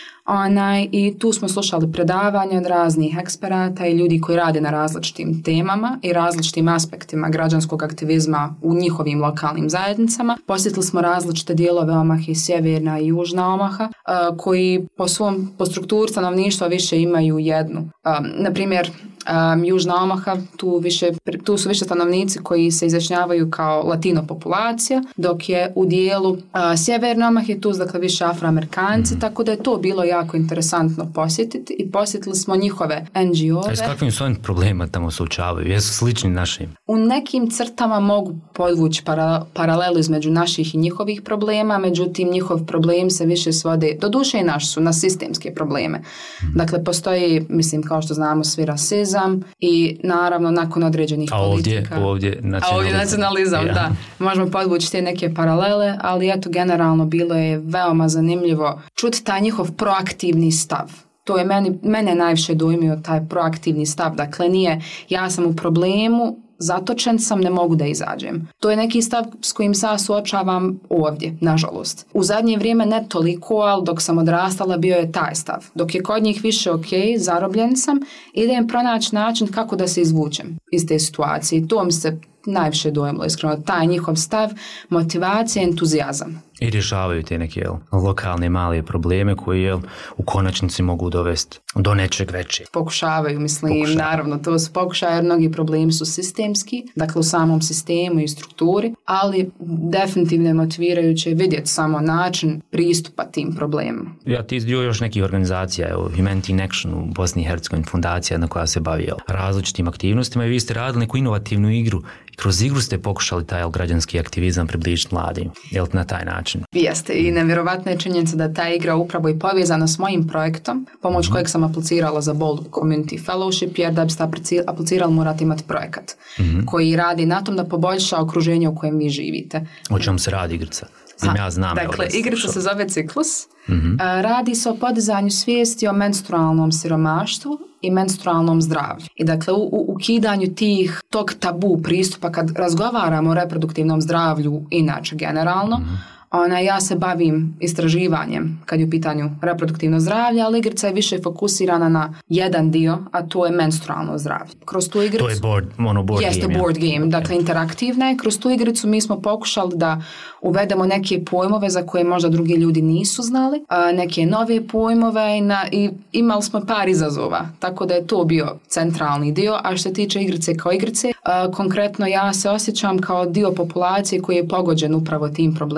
Onaj, i tu smo slušali predavanja od raznih eksperata i ljudi koji rade na različitim temama i različitim aspektima građanskog aktivizma u njihovim lokalnim zajednicama. Posjetili smo različite dijelove Omahe, sjeverna i južna Omaha, koji po svom, po strukturi stanovništva više imaju jednu. Um, na primjer, Um, Južna Omaha, tu, više, tu su više stanovnici koji se izjašnjavaju kao latino populacija, dok je u dijelu uh, Sjeverne Omahe tu dakle više Afroamerikanci, mm. tako da je to bilo jako interesantno posjetiti i posjetili smo njihove en dži o-ve. A s kakvim su oni problema tamo suočavaju? Jesu slični našim? U nekim crtama mogu podvući para, paralelu između naših i njihovih problema, međutim njihov problem se više svode, doduše i naš su, na sistemske probleme. Mm. Dakle, postoji, mislim, kao što znamo, svi rasizam i naravno nakon određenih a ovdje, politika. Ovdje nacionalizam. A ovdje nacionalizam, ja. Da. Možemo podvući te neke paralele, ali eto, generalno bilo je veoma zanimljivo čuti taj njihov proaktivni stav. To je meni, mene najviše dojmio taj proaktivni stav. Dakle, nije ja sam u problemu, zatočen sam, ne mogu da izađem. To je neki stav s kojim se ja suočavam ovdje, nažalost. U zadnje vrijeme ne toliko, ali dok sam odrastala bio je taj stav. Dok je kod njih više ok, zarobljen sam, idem pronaći način kako da se izvučem iz te situacije. To mi se najviše dojmilo, iskreno, taj njihov stav, motivacija, entuzijazam. I rješavaju te neke jel, lokalne male probleme koji jel, u konačnici mogu dovesti do nečeg većeg. Pokušavaju, mislim, Pokušavaju. Naravno, to su pokušaje, jer mnogi problemi su sistemski, dakle u samom sistemu i strukturi, ali definitivno je motivirajuće vidjeti samo način pristupa tim problemima. Ja ti izdio još nekih organizacija, evo, Humanity in Action u Bosni i Hercegovini, fundacija na koja se bavi jel, različitim aktivnostima i vi ste radili neku inovativnu igru. Kroz igru ste pokušali taj jel, građanski aktivizam približiti mladim, jel na taj način? Jeste, i nevjerovatna je činjenica da ta igra upravo i povezana s mojim projektom, pomoć mm-hmm. kojeg sam aplicirala za Bold Community Fellowship, jer da biste aplicirali morate imati projekat mm-hmm. koji radi na tom da poboljša okruženje u kojem vi živite. O čemu se radi igrica? Zim ja znam. Dakle, igrica se zove Ciklus. Mm-hmm. Radi se o podizanju svijesti o menstrualnom siromaštvu i menstrualnom zdravlju. I dakle, u, u ukidanju tih, tog tabu pristupa kad razgovaramo o reproduktivnom zdravlju, inače generalno, mm-hmm. Ona, ja se bavim istraživanjem kad je u pitanju reproduktivno zdravlje, ali igrica je više fokusirana na jedan dio, a to je menstrualno zdravlje. Kroz tu igricu... To je board, ono board jeste game. board game, ja. Dakle interaktivna je. Kroz tu igricu mi smo pokušali da uvedemo neke pojmove za koje možda drugi ljudi nisu znali, a neke nove pojmove i, na, i imali smo par izazova, tako da je to bio centralni dio, a što se tiče igrice kao igrice, a, konkretno ja se osjećam kao dio populacije koji je pogođen upravo tim problemom.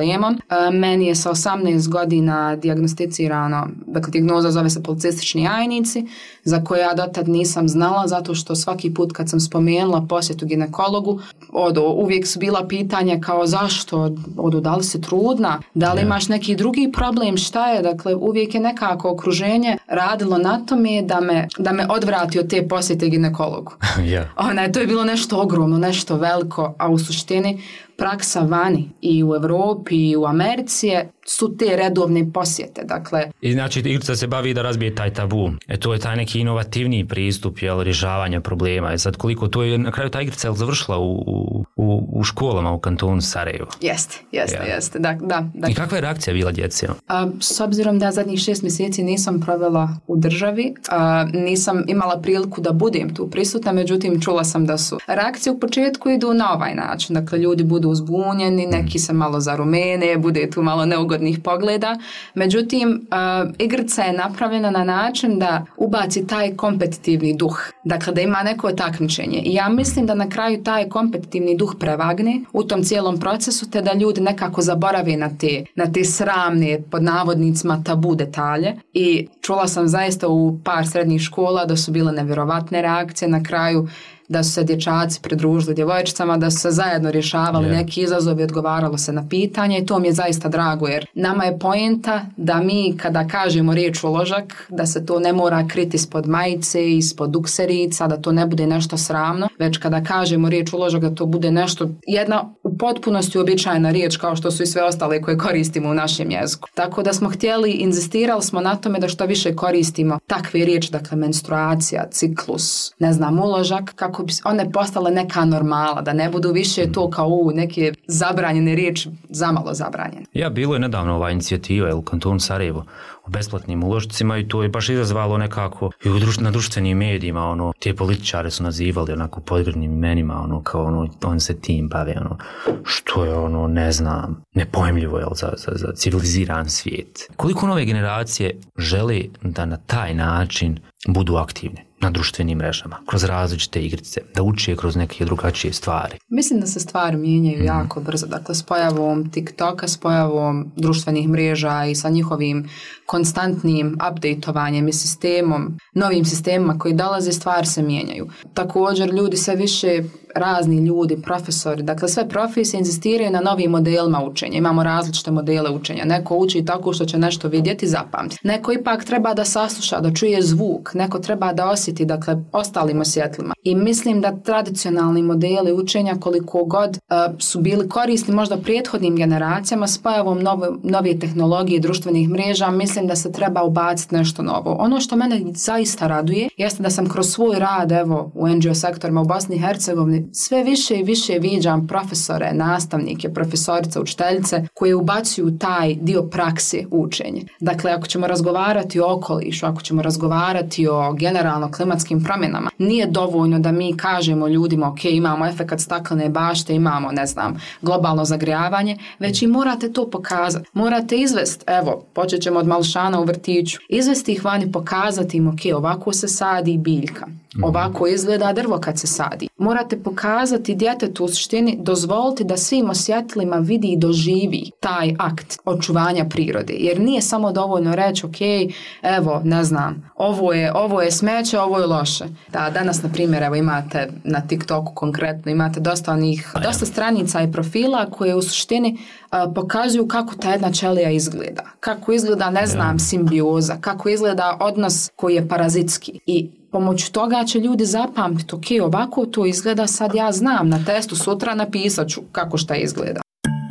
Meni je sa osamnaest godina dijagnosticirano, dakle dijagnoza zove se policistični jajnici, za koje ja dotad nisam znala, zato što svaki put kad sam spomenula posjetu ginekologu, odo, uvijek su bila pitanja kao zašto, odo, da li si trudna, da li imaš neki drugi problem, šta je, dakle uvijek je nekako okruženje radilo na tome da me, da me odvrati od te posjete ginekologu. yeah. Ona, to je bilo nešto ogromno, nešto veliko, a u suštini praksa vani i u Europi i u Americi su te redovne posjete. Dakle, I znači igrica se bavi da razbije taj tabu. E to je taj neki inovativniji pristup, jel, rješavanja problema. E sad koliko to je na kraju ta igrica završila u, u, u školama u kantonu Sarajevo. Jeste, jeste, ja. jeste. Da, da, da. I kakva je reakcija bila djece? A, s obzirom da ja zadnjih šest mjeseci nisam provela u državi, a, nisam imala priliku da budem tu prisutna, međutim čula sam da su reakcije u početku idu na ovaj način. Dakle, ljudi budu uzbunjeni, neki se malo zarumene, bude tu malo neugodnih pogleda. Međutim, uh, igrica je napravljena na način da ubaci taj kompetitivni duh. Dakle, da ima neko takmičenje. I ja mislim da na kraju taj kompetitivni duh prevagne u tom cijelom procesu, te da ljudi nekako zaborave na te, na te sramne, pod navodnicima, tabu detalje. I čula sam zaista u par srednjih škola da su bile nevjerovatne reakcije na kraju, da su se dječaci pridružili djevojčicama, da su se zajedno rješavali yeah. neki izazovi, odgovaralo se na pitanje i to mi je zaista drago, jer nama je poenta da mi kada kažemo riječ uložak, da se to ne mora kriti ispod majice, ispod dukserica, da to ne bude nešto sramno, već kada kažemo riječ uložak da to bude nešto, jedna u potpunosti uobičajena riječ kao što su i sve ostale koje koristimo u našem jeziku. Tako da smo htjeli, inzistirali smo na tome da što više koristimo takve riječi, dakle menstruacija, ciklus, ne znam, uložak, kako bi one postale neka normala, da ne budu više to kao u neke zabranjene riječi, zamalo zabranjene. Ja, bilo je nedavno ova inicijativa u kantonu Sarajevo o besplatnim uložcima i to je baš izazvalo nekako i u društv, na društvenim medijima, ono, te političare su nazivali onako podgrdnim imenima, ono, kao ono, on se tim bave, ono, što je ono, ne znam, nepojmljivo, jel, za, za, za civiliziran svijet. Koliko nove generacije žele da na taj način budu aktivne na društvenim mrežama, kroz različite igrice, da uče kroz neke drugačije stvari? Mislim da se stvari mijenjaju mm. jako brzo. Dakle, s pojavom TikToka, s pojavom društvenih mreža i sa njihovim konstantnim updateovanjem i sistemom, novim sistemima koji dolaze, stvari se mijenjaju. Također, ljudi sve više, razni ljudi, profesori, dakle sve profesije inzistiraju na novim modelima učenja. Imamo različite modele učenja. Neko uči tako što će nešto vidjeti, zapamtiti. Neko ipak treba da sasluša, da čuje zvuk. Neko treba da osjeti, dakle, ostalim osjetlima. I mislim da tradicionalni modeli učenja, koliko god uh, su bili korisni možda prethodnim generacijama, s pojavom nove, nove tehnologije i društvenih mreža, mislim da se treba ubaciti nešto novo. Ono što mene zaista raduje jeste da sam kroz svoj rad, evo, u en dži o sektorima u Bosni i Hercegovini, sve više i više viđam profesore, nastavnike, profesorice, učiteljice koje ubacuju taj dio prakse učenje. Dakle, ako ćemo razgovarati o okolišu, ako ćemo razgovarati o generalno klimatskim promjenama, nije dovoljno da mi kažemo ljudima, ok, imamo efekat staklene bašte, imamo, ne znam, globalno zagrijavanje, već i morate to pokazati. Morate izvesti, evo, počet ćemo od malšana u vrtiću, izvesti ih vani, pokazati im, ok, ovako se sadi biljka, ovako izgleda drvo kad se sadi. Morate pokazati djetetu u suštini, dozvoliti da svim osjetlima vidi i doživi taj akt očuvanja prirode. Jer nije samo dovoljno reći, ok, evo, ne znam, ovo je, ovo je smeće, ovo je loše. Da, danas, na primjer, evo imate na TikToku konkretno, imate dosta onih, dosta stranica i profila koje u suštini uh, pokazuju kako ta jedna ćelija izgleda. Kako izgleda, ne znam, simbioza, kako izgleda odnos koji je parazitski. I pomoću toga će ljudi zapamtiti, ok, ovako to izgleda, sad ja znam, na testu sutra napisat ću kako šta izgleda.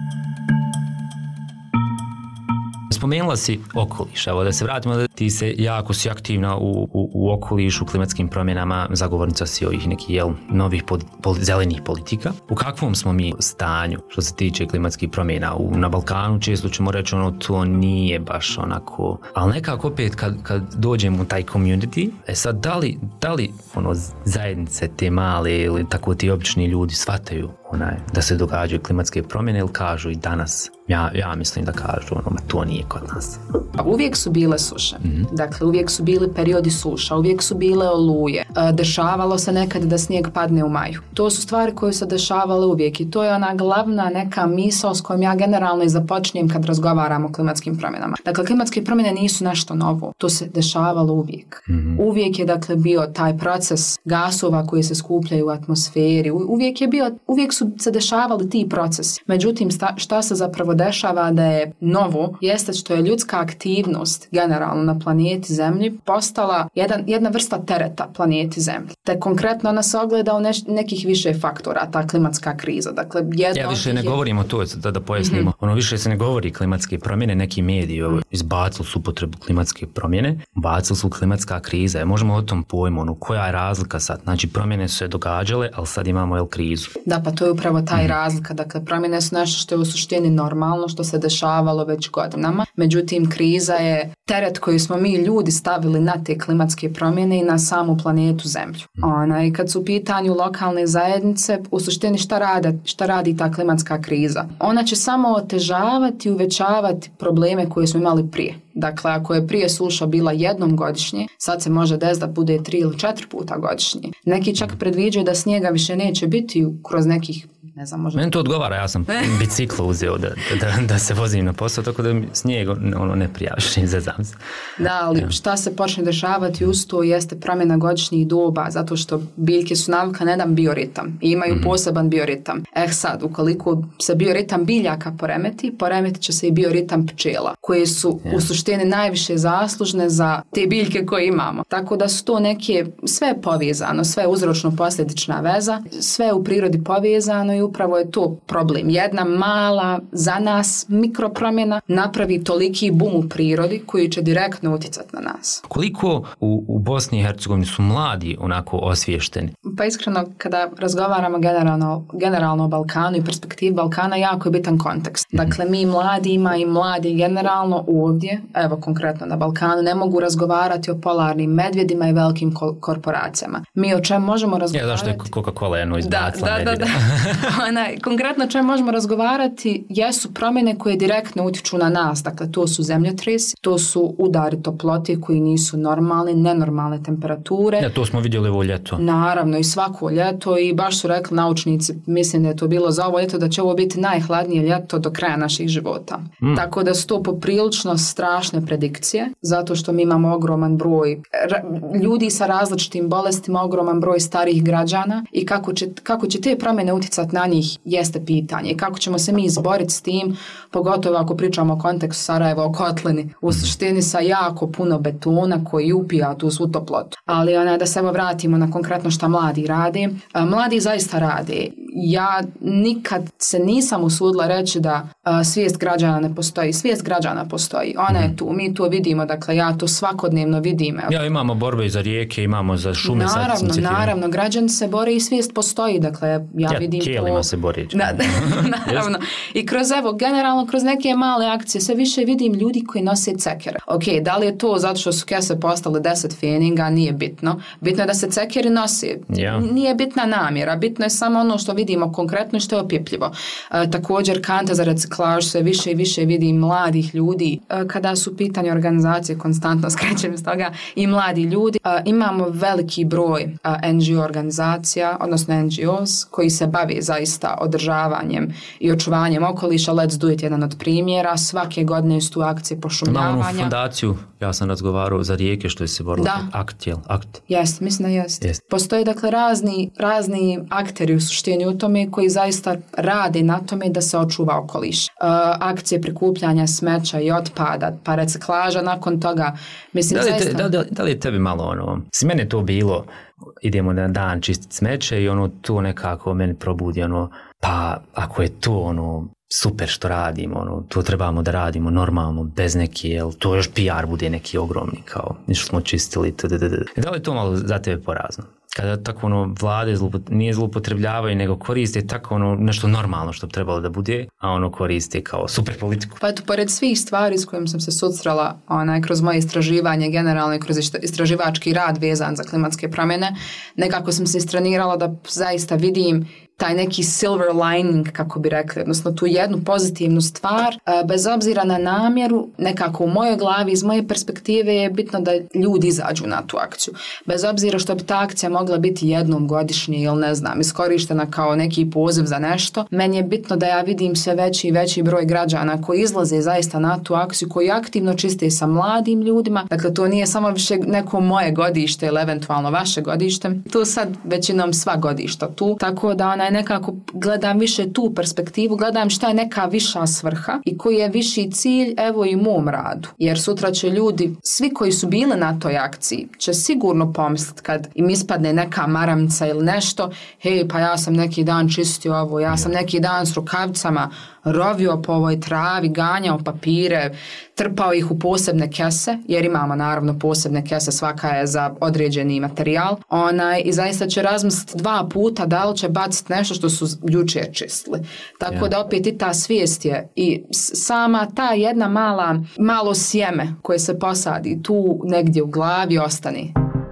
Spomenula si okoliš, evo da se vratimo, da ti se jako si aktivna u, u, u okolišu, klimatskim promjenama, zagovornica si ovih nekih jel, novih poli, poli, zelenih politika. U kakvom smo mi stanju što se tiče klimatskih promjena? U, na Balkanu često ćemo reći ono to nije baš onako, ali nekako opet kad, kad dođemo u taj community, e sad da li, da li ono, zajednice te male ili tako ti obični ljudi shvataju onaj, da se događaju klimatske promjene ili kažu i danas? Ja, ja mislim da kažu ono, to nije kod nas. Uvijek su bile suše. Mm-hmm. Dakle, uvijek su bili periodi suša, uvijek su bile oluje. Dešavalo se nekad da snijeg padne u maju. To su stvari koje se dešavale uvijek i to je ona glavna neka misao s kojom ja generalno i započinjem kad razgovaram o klimatskim promjenama. Dakle, klimatske promjene nisu nešto novo. To se dešavalo uvijek. Mm-hmm. Uvijek je dakle bio taj proces gasova koji se skupljaju u atmosferi. Uvijek je bio, uvijek su se dešavali ti procesi. Međutim, sta, šta se zapravo dešava da je novo, jeste što je ljudska aktivnost generalno na planeti Zemlji postala jedan, jedna vrsta tereta planeti Zemlji. Te konkretno ona se ogleda u neš, nekih više faktora, ta klimatska kriza. Dakle, jedno ja više ne je... govorimo to, da, da pojasnimo. Mm-hmm. Ono više se ne govori klimatske promjene, neki mediji mm-hmm. izbacili su upotrebu klimatske promjene, bacili su klimatska kriza. Možemo o tom pojmu, ono, koja je razlika sad? Znači, promjene su se događale, ali sad imamo jel, krizu. Da, pa to je upravo taj mm-hmm. razlika. Dakle, promjene su nešto što je u suštini normalno, što se dešavalo već godinama. Međutim, kriza je teret koji smo mi ljudi stavili na te klimatske promjene i na samu planetu Zemlju. Ona, i kad su u pitanju lokalne zajednice, u suštini šta, rade, šta radi ta klimatska kriza? Ona će samo otežavati i uvećavati probleme koje smo imali prije. Dakle, ako je prije suša bila jednom godišnje, sad se može desiti da bude tri ili četiri puta godišnje. Neki čak predviđaju da snijega više neće biti kroz nekih, ne znam, možda... Meni to odgovara, ja sam biciklo uzeo da, da, da se vozim na posao, tako da mi snijeg ono, ne prijaviš, ne zezam se. Da, ali ja. Šta se počne dešavati uz to jeste promjena godišnjih doba, zato što biljke su navikle na jedan bioritam i imaju mm-hmm. poseban bioritam. Eh sad, ukoliko se bioritam biljaka poremeti, poremetit će se i bioritam pčela, koje su ja. u suštini najviše zaslužne za te biljke koje imamo. Tako da su to neke, sve je povezano, sve je uzročno-posljedična veza, sve je u prirodi povezano i upravo je to problem. Jedna mala, za nas, mikropromjena napravi toliki bum u prirodi koji će direktno utjecati na nas. Koliko u, u Bosni i Hercegovini su mladi onako osviješteni? Pa iskreno, kada razgovaramo generalno, generalno o Balkanu i perspektivi Balkana, jako je bitan kontekst. Dakle, mi mladima i mladi generalno ovdje, evo konkretno na Balkanu, ne mogu razgovarati o polarnim medvjedima i velikim ko- korporacijama. Mi o čem možemo razgovarati... Ja, zašto je Coca-Cola jedno izbacila da, da, da, da. Ona, konkretno o čem možemo razgovarati jesu promjene koje direktno utječu na nas. Dakle, to su zemljotresi, to su udari toplote koji nisu normalne, nenormalne temperature. Ja, to smo vidjeli ovo ljeto. Naravno, i svako ljeto i baš su rekli naučnici, mislim da je to bilo za ovo ljeto, da će ovo biti najhladnije ljeto do kraja naših života. Mm. Tako da su to poprilično strašne predikcije, zato što mi imamo ogroman broj ra- ljudi sa različitim bolestima, ogroman broj starih građana i kako će, kako će te promjene utjecati na njih jeste pitanje. I kako ćemo se mi izboriti s tim, pogotovo ako pričamo o kontekstu Sarajeva, o kotlini, u suštini sa jako puno betona koji upija tu svu toplotu. Ali ona, da se evo vratimo na konkretno šta mladi rade. Mladi zaista rade. Ja nikad se nisam usudila reći da a, svijest građana ne postoji. Svijest građana postoji. Ona je tu. Mi to vidimo. Dakle, ja to svakodnevno vidim. Ja, imamo borbe za rijeke, imamo za šume. Naravno, naravno. Građani se bore i svijest postoji. Dakle, ja, ja vidim to. Tijelima se bori. Da, da, naravno. I kroz, evo, generalno, kroz neke male akcije sve više vidim ljudi koji nose cekere. Ok, da li je to zato što su kese postale deset feninga? Nije bitno. Bitno je da se cekeri nose. Ja. Nije bitna namjera. Bitno je samo ono što vidimo konkretno i što je opjepljivo. E, također kante za reciklažu, sve više i više vidim mladih ljudi. E, kada su pitanje organizacije, konstantno skrećem iz toga, i mladi ljudi. E, imamo veliki broj e, en dži o organizacija, odnosno en dži os, koji se bavi zaista održavanjem i očuvanjem okoliša. Let's do it, jedan od primjera. Svake godine su tu akcije pošumljavanja. Imamo onu fondaciju, ja sam razgovarao za rijeke što je se borilo. Akt, jel? Akt. Jest, mislim da jest. jest. Postoje dakle razni, razni akteri u suštini u tome koji zaista rade na tome da se očuva okoliš. Uh, akcije prikupljanja smeća i otpada, pa reciklaža nakon toga. Mislim, da, li te, zaista... da, da li je tebi malo ono, s mene to bilo, idemo na dan čistiti smeće i ono to nekako meni probudi ono, pa ako je to ono super što radimo, ono, to trebamo da radimo normalno, bez neke, jel, to još P R bude neki ogromni, kao, nešto smo čistili, tdd. Da li je to malo za tebe porazno? kada tako ono vlade zlupot, nije zloupotrebljavaju, nego koriste tako ono nešto normalno što bi trebalo da bude, a ono koriste kao super politiku. Pa eto, pored svih stvari s kojim sam se susrela onaj, kroz moje istraživanje, generalno i kroz istraživački rad vezan za klimatske promjene, nekako sam se istrenirala da zaista vidim taj neki silver lining, kako bi rekli, odnosno tu jednu pozitivnu stvar, bez obzira na namjeru, nekako u mojoj glavi, iz moje perspektive je bitno da ljudi izađu na tu akciju. Bez obzira što bi ta akcija mogla biti jednom godišnje ili ne znam, iskorištena kao neki poziv za nešto, meni je bitno da ja vidim sve veći i veći broj građana koji izlaze zaista na tu akciju, koji aktivno čiste sa mladim ljudima. Dakle, to nije samo više neko moje godište ili eventualno vaše godište. Tu sad većinom sva godišta tu, tako da ona nekako gledam više tu perspektivu, gledam šta je neka viša svrha i koji je viši cilj, evo i u mom radu. Jer sutra će ljudi, svi koji su bili na toj akciji, će sigurno pomisliti kad im ispadne neka maramca ili nešto, hej, pa ja sam neki dan čistio ovo, ja sam neki dan s rukavicama rovio po ovoj travi, ganjao papire, trpao ih u posebne kese, jer imamo naravno posebne kese, svaka je za određeni materijal. Onaj, i zaista će razmisliti dva puta da li će baciti nešto što su jučer čistili. Tako yeah. da opet i ta svijest je i sama ta jedna mala, malo sjeme koje se posadi tu negdje u glavi ostane.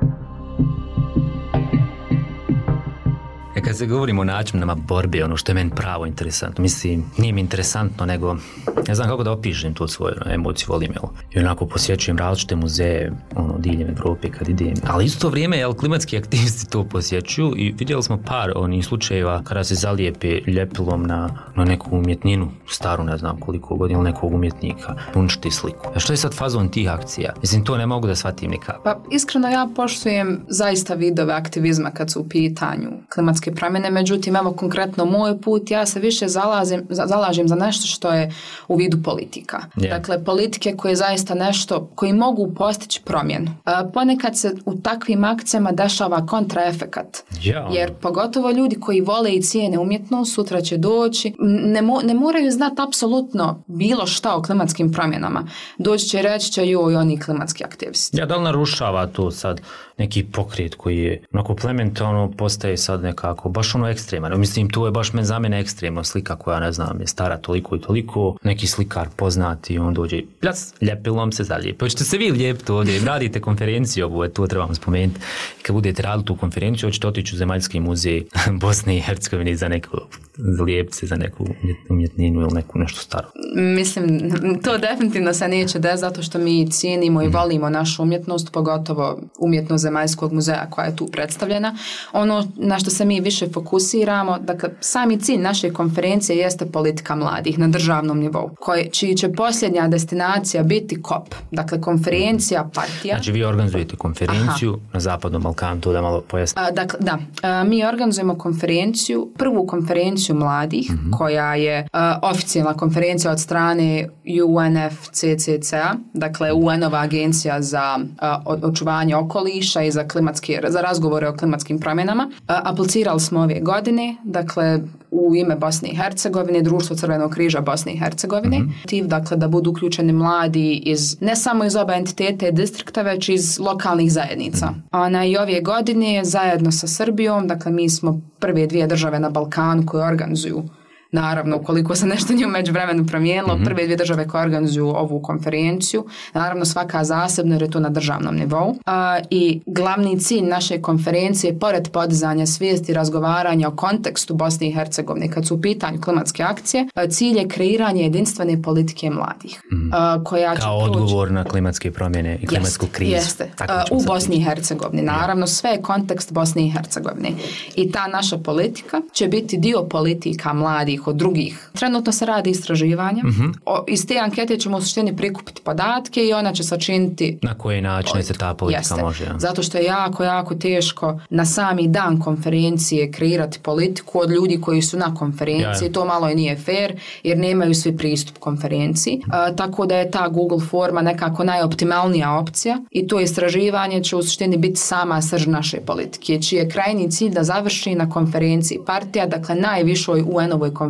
Kad se govorimo o načinama borbe, ono što je meni pravo interesantno, mislim, nije mi interesantno, nego ne znam kako da opišem tu svoju emociju, volim, jel? I onako posjećujem različite muzeje, ono, diljem Evrope kad idem. Ali isto vrijeme, jel, klimatski aktivisti to posjećuju i vidjeli smo par onih slučajeva kada se zalijepe ljepilom na, na neku umjetninu, staru, ne znam koliko godina, nekog umjetnika, uništi sliku. A što je sad fazon tih akcija? Mislim, to ne mogu da shvatim nikako. Pa, iskreno ja poštujem zaista vidove aktivizma kad su u pitanju klimatske promjene, međutim, evo konkretno moj put, ja se više zalazim, zalažem za nešto što je u vidu politika. Yeah. Dakle, politike koje zaista nešto, koji mogu postići promjenu. E, ponekad se u takvim akcijama dešava kontraefekat. Yeah. Jer pogotovo ljudi koji vole i cijene umjetnost, sutra će doći, ne, mo, ne moraju znati apsolutno bilo šta o klimatskim promjenama. Doći će reći će joj oni klimatski aktivisti. Ja, da li narušava to sad neki pokret koji je onako plementalno postaje sad nekako baš ono ekstreman. Mislim, to je baš men za mene ekstremno slika koja, ne znam, je stara toliko i toliko. Neki slikar poznati i on dođe, pljac, ljepilom se zalijepi. Hoćete se vi lijepiti ovdje, radite konferenciju ovu, to trebamo spomenuti. Kad budete radili tu konferenciju, hoćete otići u Zemaljski muzej Bosne i Hercegovine za neku zalijepci, za neku umjetninu ili neku nešto staro. Mislim, to definitivno se neće desiti zato što mi cijenimo i volimo našu umjetnost, pogotovo umjetnost Zemaljskog muzeja koja je tu predstavljena. Ono na što se mi više fokusiramo, dakle, sami cilj naše konferencije jeste politika mladih na državnom nivou, koji, čiji će posljednja destinacija biti kop, dakle, konferencija, partija. Znači, vi organizujete konferenciju Aha. na Zapadnom Balkanu, to da malo pojasnimo. Dakle, da, a, mi organizujemo konferenciju, prvu konferenciju mladih, mm-hmm. koja je a, oficijalna konferencija od strane U N F C C C a, dakle, U N-ova agencija za a, očuvanje okoliša i za klimatske, za razgovore o klimatskim promjenama. A, aplicirali smo ove godine, dakle, u ime Bosne i Hercegovine, Društvo Crvenog križa Bosne i Hercegovine. Mm-hmm. Dakle, da budu uključeni mladi iz, ne samo iz oba entiteta i distrikta, već iz lokalnih zajednica. Mm-hmm. Ona i ove godine zajedno sa Srbijom, dakle, mi smo prve dvije države na Balkanu koje organizuju, naravno, ukoliko se nešto nije u međuvremenu promijenilo, mm-hmm. prve dvije države koje organizuju ovu konferenciju, naravno svaka zasebno jer je to na državnom nivou. A, I glavni cilj naše konferencije, pored podizanja svijesti i razgovaranja o kontekstu Bosne i Hercegovine, kad su u pitanju klimatske akcije, cilj je kreiranje jedinstvene politike mladih. Mm-hmm. A, koja Kao će odgovor na klimatske promjene i klimatsku krizu. Jeste, a, u Bosni i Hercegovini. Naravno, sve je kontekst Bosne i Hercegovine. I ta naša politika će biti dio politika mladih od drugih. Trenutno se radi istraživanja. Mm-hmm. O, iz te ankete ćemo u suštini prikupiti podatke i ona će sačiniti na koji način politiku. Se ta politika Jeste. Može. Ja. Zato što je jako, jako teško na sami dan konferencije kreirati politiku od ljudi koji su na konferenciji. Ja. To malo i nije fair jer nemaju svi pristup konferenciji. A, tako da je ta Google forma nekako najoptimalnija opcija i to istraživanje će u suštini biti sama srž naše politike, čiji je krajnji cilj da završi na konferenciji partija, dakle najvišoj U N-ovoj konferenciji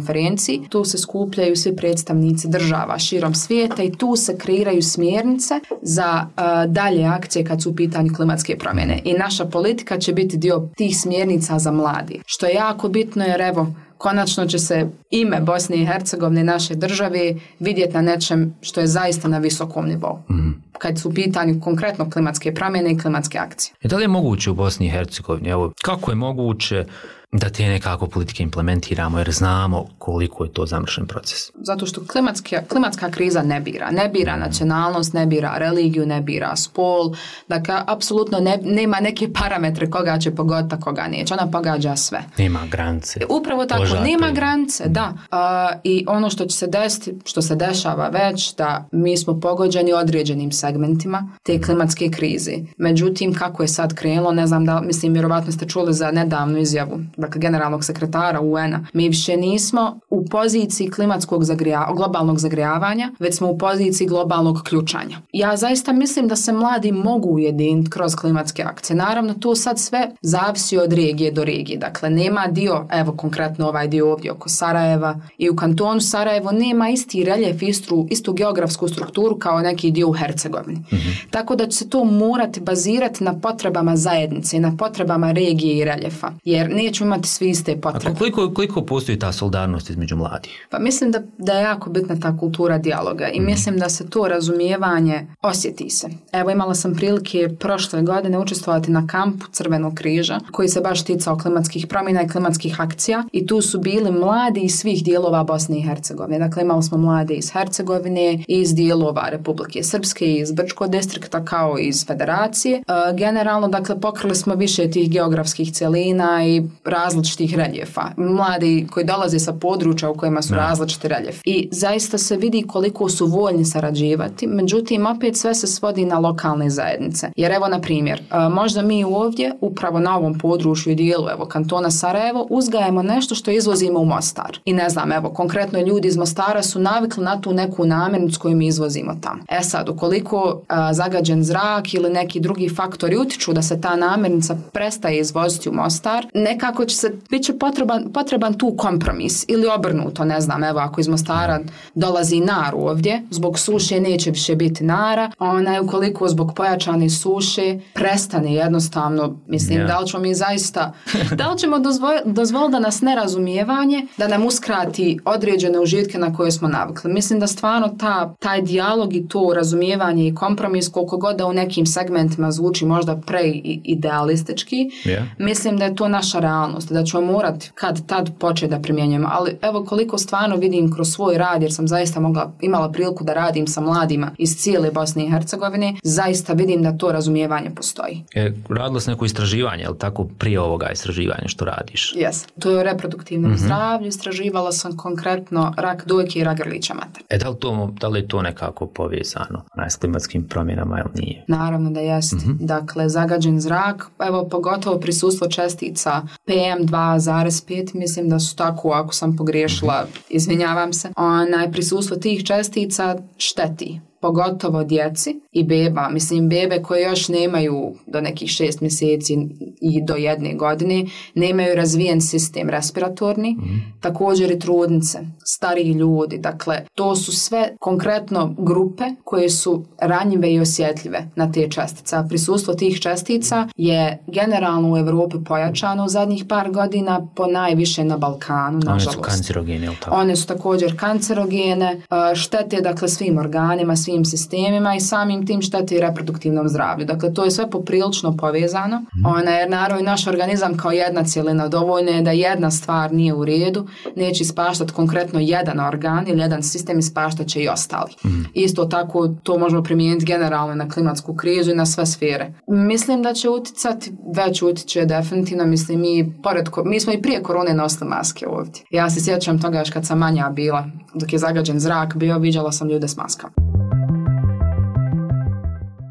konferenciji. Tu se skupljaju svi predstavnici država širom svijeta i tu se kreiraju smjernice za uh, dalje akcije kad su u pitanju klimatske promjene. I naša politika će biti dio tih smjernica za mladi. Što je jako bitno jer evo, konačno će se ime Bosne i Hercegovine, naše države, vidjeti na nečem što je zaista na visokom nivou. Mm. Kad su u pitanju konkretno klimatske promjene i klimatske akcije. I da li je moguće u Bosni i Hercegovini? Evo, kako je moguće da te nekako politike implementiramo jer znamo koliko je to zamršen proces? Zato što klimatska, klimatska kriza ne bira. Ne bira nacionalnost, ne bira religiju, ne bira spol. Dakle, apsolutno ne, nema neke parametre koga će pogoditi, koga neće. Ona pogađa sve. Nema granice. Upravo tako, Požate. Nema granice, da. Uh, I ono što će se desiti, što se dešava već, da mi smo pogođeni određenim segmentima te klimatske krize. Međutim, kako je sad krenulo, ne znam da, mislim, vjerovatno ste čuli za nedavnu izjavu, dakle, generalnog sekretara U N-a. Mi više nismo u poziciji klimatskog zagrija, globalnog zagrijavanja, već smo u poziciji globalnog ključanja. Ja zaista mislim da se mladi mogu ujediniti kroz klimatske akcije. Naravno, to sad sve zavisi od regije do regije. Dakle, nema dio, evo konkretno ovaj dio ovdje oko Sarajeva i u kantonu Sarajevo nema isti reljef, istu, istu geografsku strukturu kao neki dio u Hercegovini. Mm-hmm. Tako da će se to morati bazirati na potrebama zajednice, na potrebama regije i reljefa. Jer nećemo imati svi iste potrebe. A koliko, koliko postoji ta solidarnost između mladih? Pa mislim da, da je jako bitna ta kultura dijaloga i mm. mislim da se to razumijevanje osjeti se. Evo, imala sam prilike prošle godine učestvovati na kampu Crvenog križa koji se baš ticao klimatskih promjena i klimatskih akcija i tu su bili mladi iz svih dijelova Bosne i Hercegovine. Dakle, imali smo mlade iz Hercegovine i iz dijelova Republike Srpske i iz Brčkog distrikta kao i iz Federacije. E, generalno, dakle, pokrili smo više tih geografskih celina i različitih reljefa. Mladi koji dolaze sa područja u kojima su no. različiti reljefi. I zaista se vidi koliko su voljni sarađivati, međutim opet sve se svodi na lokalne zajednice. Jer evo na primjer, možda mi ovdje, upravo na ovom području i dijelu evo kantona Sarajevo, uzgajamo nešto što izvozimo u Mostar. I ne znam, evo konkretno ljudi iz Mostara su navikli na tu neku namirnicu koju mi izvozimo tamo. E sad, ukoliko a, zagađen zrak ili neki drugi faktori utiču da se ta namirnica prestaje izvoziti u Mostar, nekako će se, bit će potreban, potreban tu kompromis ili obrnuto, ne znam, evo ako iz Mostara dolazi nar ovdje, zbog suše neće više biti nara, onaj ukoliko zbog pojačane suše prestane jednostavno, mislim, yeah. da li ćemo mi zaista, da li ćemo dozvoliti dozvol da nas nerazumijevanje, da nam uskrati određene užitke na koje smo navikli. Mislim da stvarno ta, taj dijalog i to razumijevanje i kompromis, koliko god da u nekim segmentima zvuči možda preidealistički, yeah. mislim da je to naša realnost, da ćemo morati kad tad početi da primjenjujemo. Ali evo koliko stvarno vidim kroz svoj rad, jer sam zaista mogla, imala priliku da radim sa mladima iz cijele Bosne i Hercegovine, zaista vidim da to razumijevanje postoji. E, radilo se neko istraživanje, je li tako prije ovoga istraživanja što radiš? Jes, to je o reproduktivnom mm-hmm. zdravlju, istraživala sam konkretno rak dojke i rak grlića mater. E, da li, to, da li je to nekako povezano s klimatskim promjenama ili nije? Naravno da jest. Mm-hmm. Dakle, zagađen zrak, evo pogotovo prisustvo čestica P M dva zarez pet, mislim da su tako, ako sam pogriješila, mm-hmm. izvinjavam se, onaj prisustvo tih čestica šteti. Pogotovo djeci i beba, mislim bebe koje još nemaju do nekih šest mjeseci i do jedne godine, nemaju razvijen sistem respiratorni, mm. također i trudnice, stariji ljudi, dakle to su sve konkretno grupe koje su ranjive i osjetljive na te čestice. Prisustvo tih čestica je generalno u Europi pojačano u zadnjih par godina, po najviše na Balkanu, nažalost. One su kancerogene, ili tako? One su također kancerogene, štete dakle svim organima, svim sistemima i samim tim štete i reproduktivnom zdravlju. Dakle, to je sve poprilično povezano. Mm. Ona, jer naravno naš organizam kao jedna cjelina, dovoljno je da jedna stvar nije u redu, neće ispaštati konkretno jedan organ ili jedan sistem, ispaštat će i ostali. Mm. Isto tako to možemo primijeniti generalno na klimatsku krizu i na sve sfere. Mislim da će uticati, već utiče definitivno, mislim mi, pored, mi smo i prije korone nosili maske ovdje. Ja se sjećam toga još kad sam manja bila, dok je zagađen zrak bio, viđala sam ljude s maskama.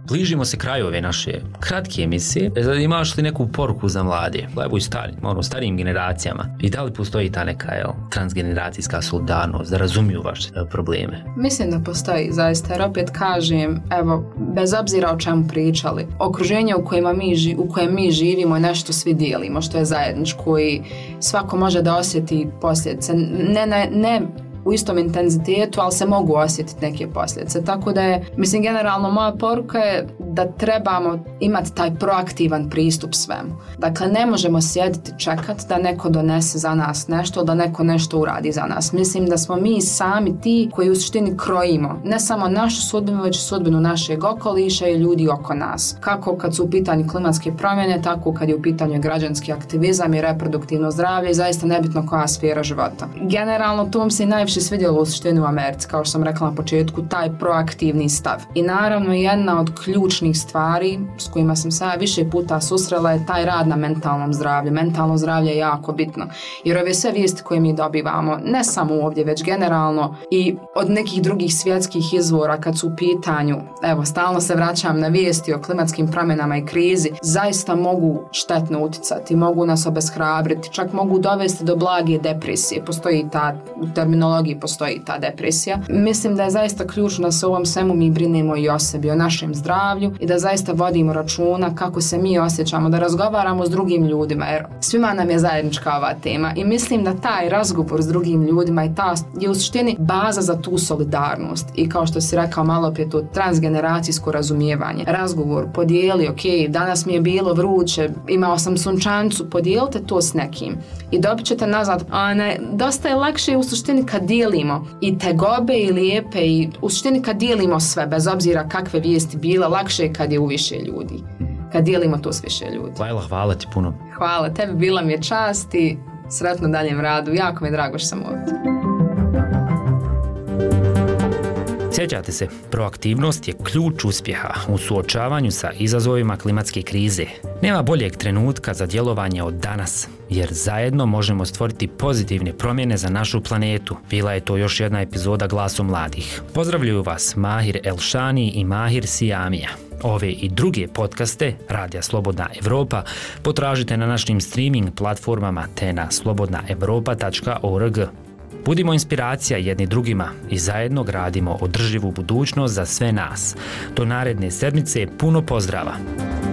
Bližimo se kraju ove naše kratke emisije. Imaš li neku poruku za mlade, evo i starim, ono, starijim generacijama? I da li postoji ta neka jel, transgeneracijska solidarnost, da razumiju vaše probleme? Mislim da postoji, zaista, jer opet kažem, evo, bez obzira o čemu pričali, okruženje u, kojima mi, u kojem mi živimo je nešto svi dijelimo, što je zajedničko i svako može da osjeti posljedice. Ne, ne, ne u istom intenzitetu, ali se mogu osjetiti neke posljedice. Tako da je, mislim, generalno moja poruka je da trebamo imati taj proaktivan pristup svemu. Dakle, ne možemo sjediti čekati da neko donese za nas nešto, da neko nešto uradi za nas. Mislim da smo mi sami ti koji u suštini krojimo ne samo našu sudbinu, već sudbinu našeg okoliša i ljudi oko nas. Kako kad su u pitanju klimatske promjene, tako kad je u pitanju građanski aktivizam i reproduktivno zdravlje i zaista nebitno koja sfera života. Generalno, to mi se najviše svidjelo u suštini u Americi, kao što sam rekla na početku, taj proaktivni stav. I naravno, jedna od ključnih stvari s kojima sam se više puta susrela je taj rad na mentalnom zdravlju. Mentalno zdravlje je jako bitno, jer ove sve vijesti koje mi dobivamo, ne samo ovdje, već generalno i od nekih drugih svjetskih izvora kad su u pitanju, evo, stalno se vraćam na vijesti o klimatskim promjenama i krizi, zaista mogu štetno uticati, mogu nas obeshrabriti, čak mogu dovesti do blage depresije. Postoji ta, u terminologiji postoji ta depresija. Mislim da je zaista ključno da se u ovom svemu mi brinemo i o sebi, o našem zdravlju i da zaista vodimo računa kako se mi osjećamo, da razgovaramo s drugim ljudima, jer svima nam je zajednička ova tema i mislim da taj razgovor s drugim ljudima i ta je u suštini baza za tu solidarnost i kao što si rekao malo prije, to transgeneracijsko razumijevanje. Razgovor, podijeli, ok, danas mi je bilo vruće, imao sam sunčancu, podijelite to s nekim i dobit ćete nazad. A ne, dosta je lakše u suštini kad dijelimo i tegobe i lijepe i u suštini kad dijelimo sve, bez obzira kakve vijesti bile, lakše je kad je u više ljudi. Kad dijelimo to s više ljudi. Lajla, hvala ti puno. Hvala tebi, bila mi je čast i sretno daljem radu. Jako mi je drago što sam ovdje. Sjećate se, proaktivnost je ključ uspjeha u suočavanju sa izazovima klimatske krize. Nema boljeg trenutka za djelovanje od danas, jer zajedno možemo stvoriti pozitivne promjene za našu planetu. Bila je to još jedna epizoda Glasom mladih. Pozdravljaju vas Mahir Elšani i Mahir Sijamija. Ove i druge podcaste Radija Slobodna Evropa potražite na našim streaming platformama te na slobodna evropa tačka org. Budimo inspiracija jedni drugima i zajedno gradimo održivu budućnost za sve nas. Do naredne sedmice puno pozdrava!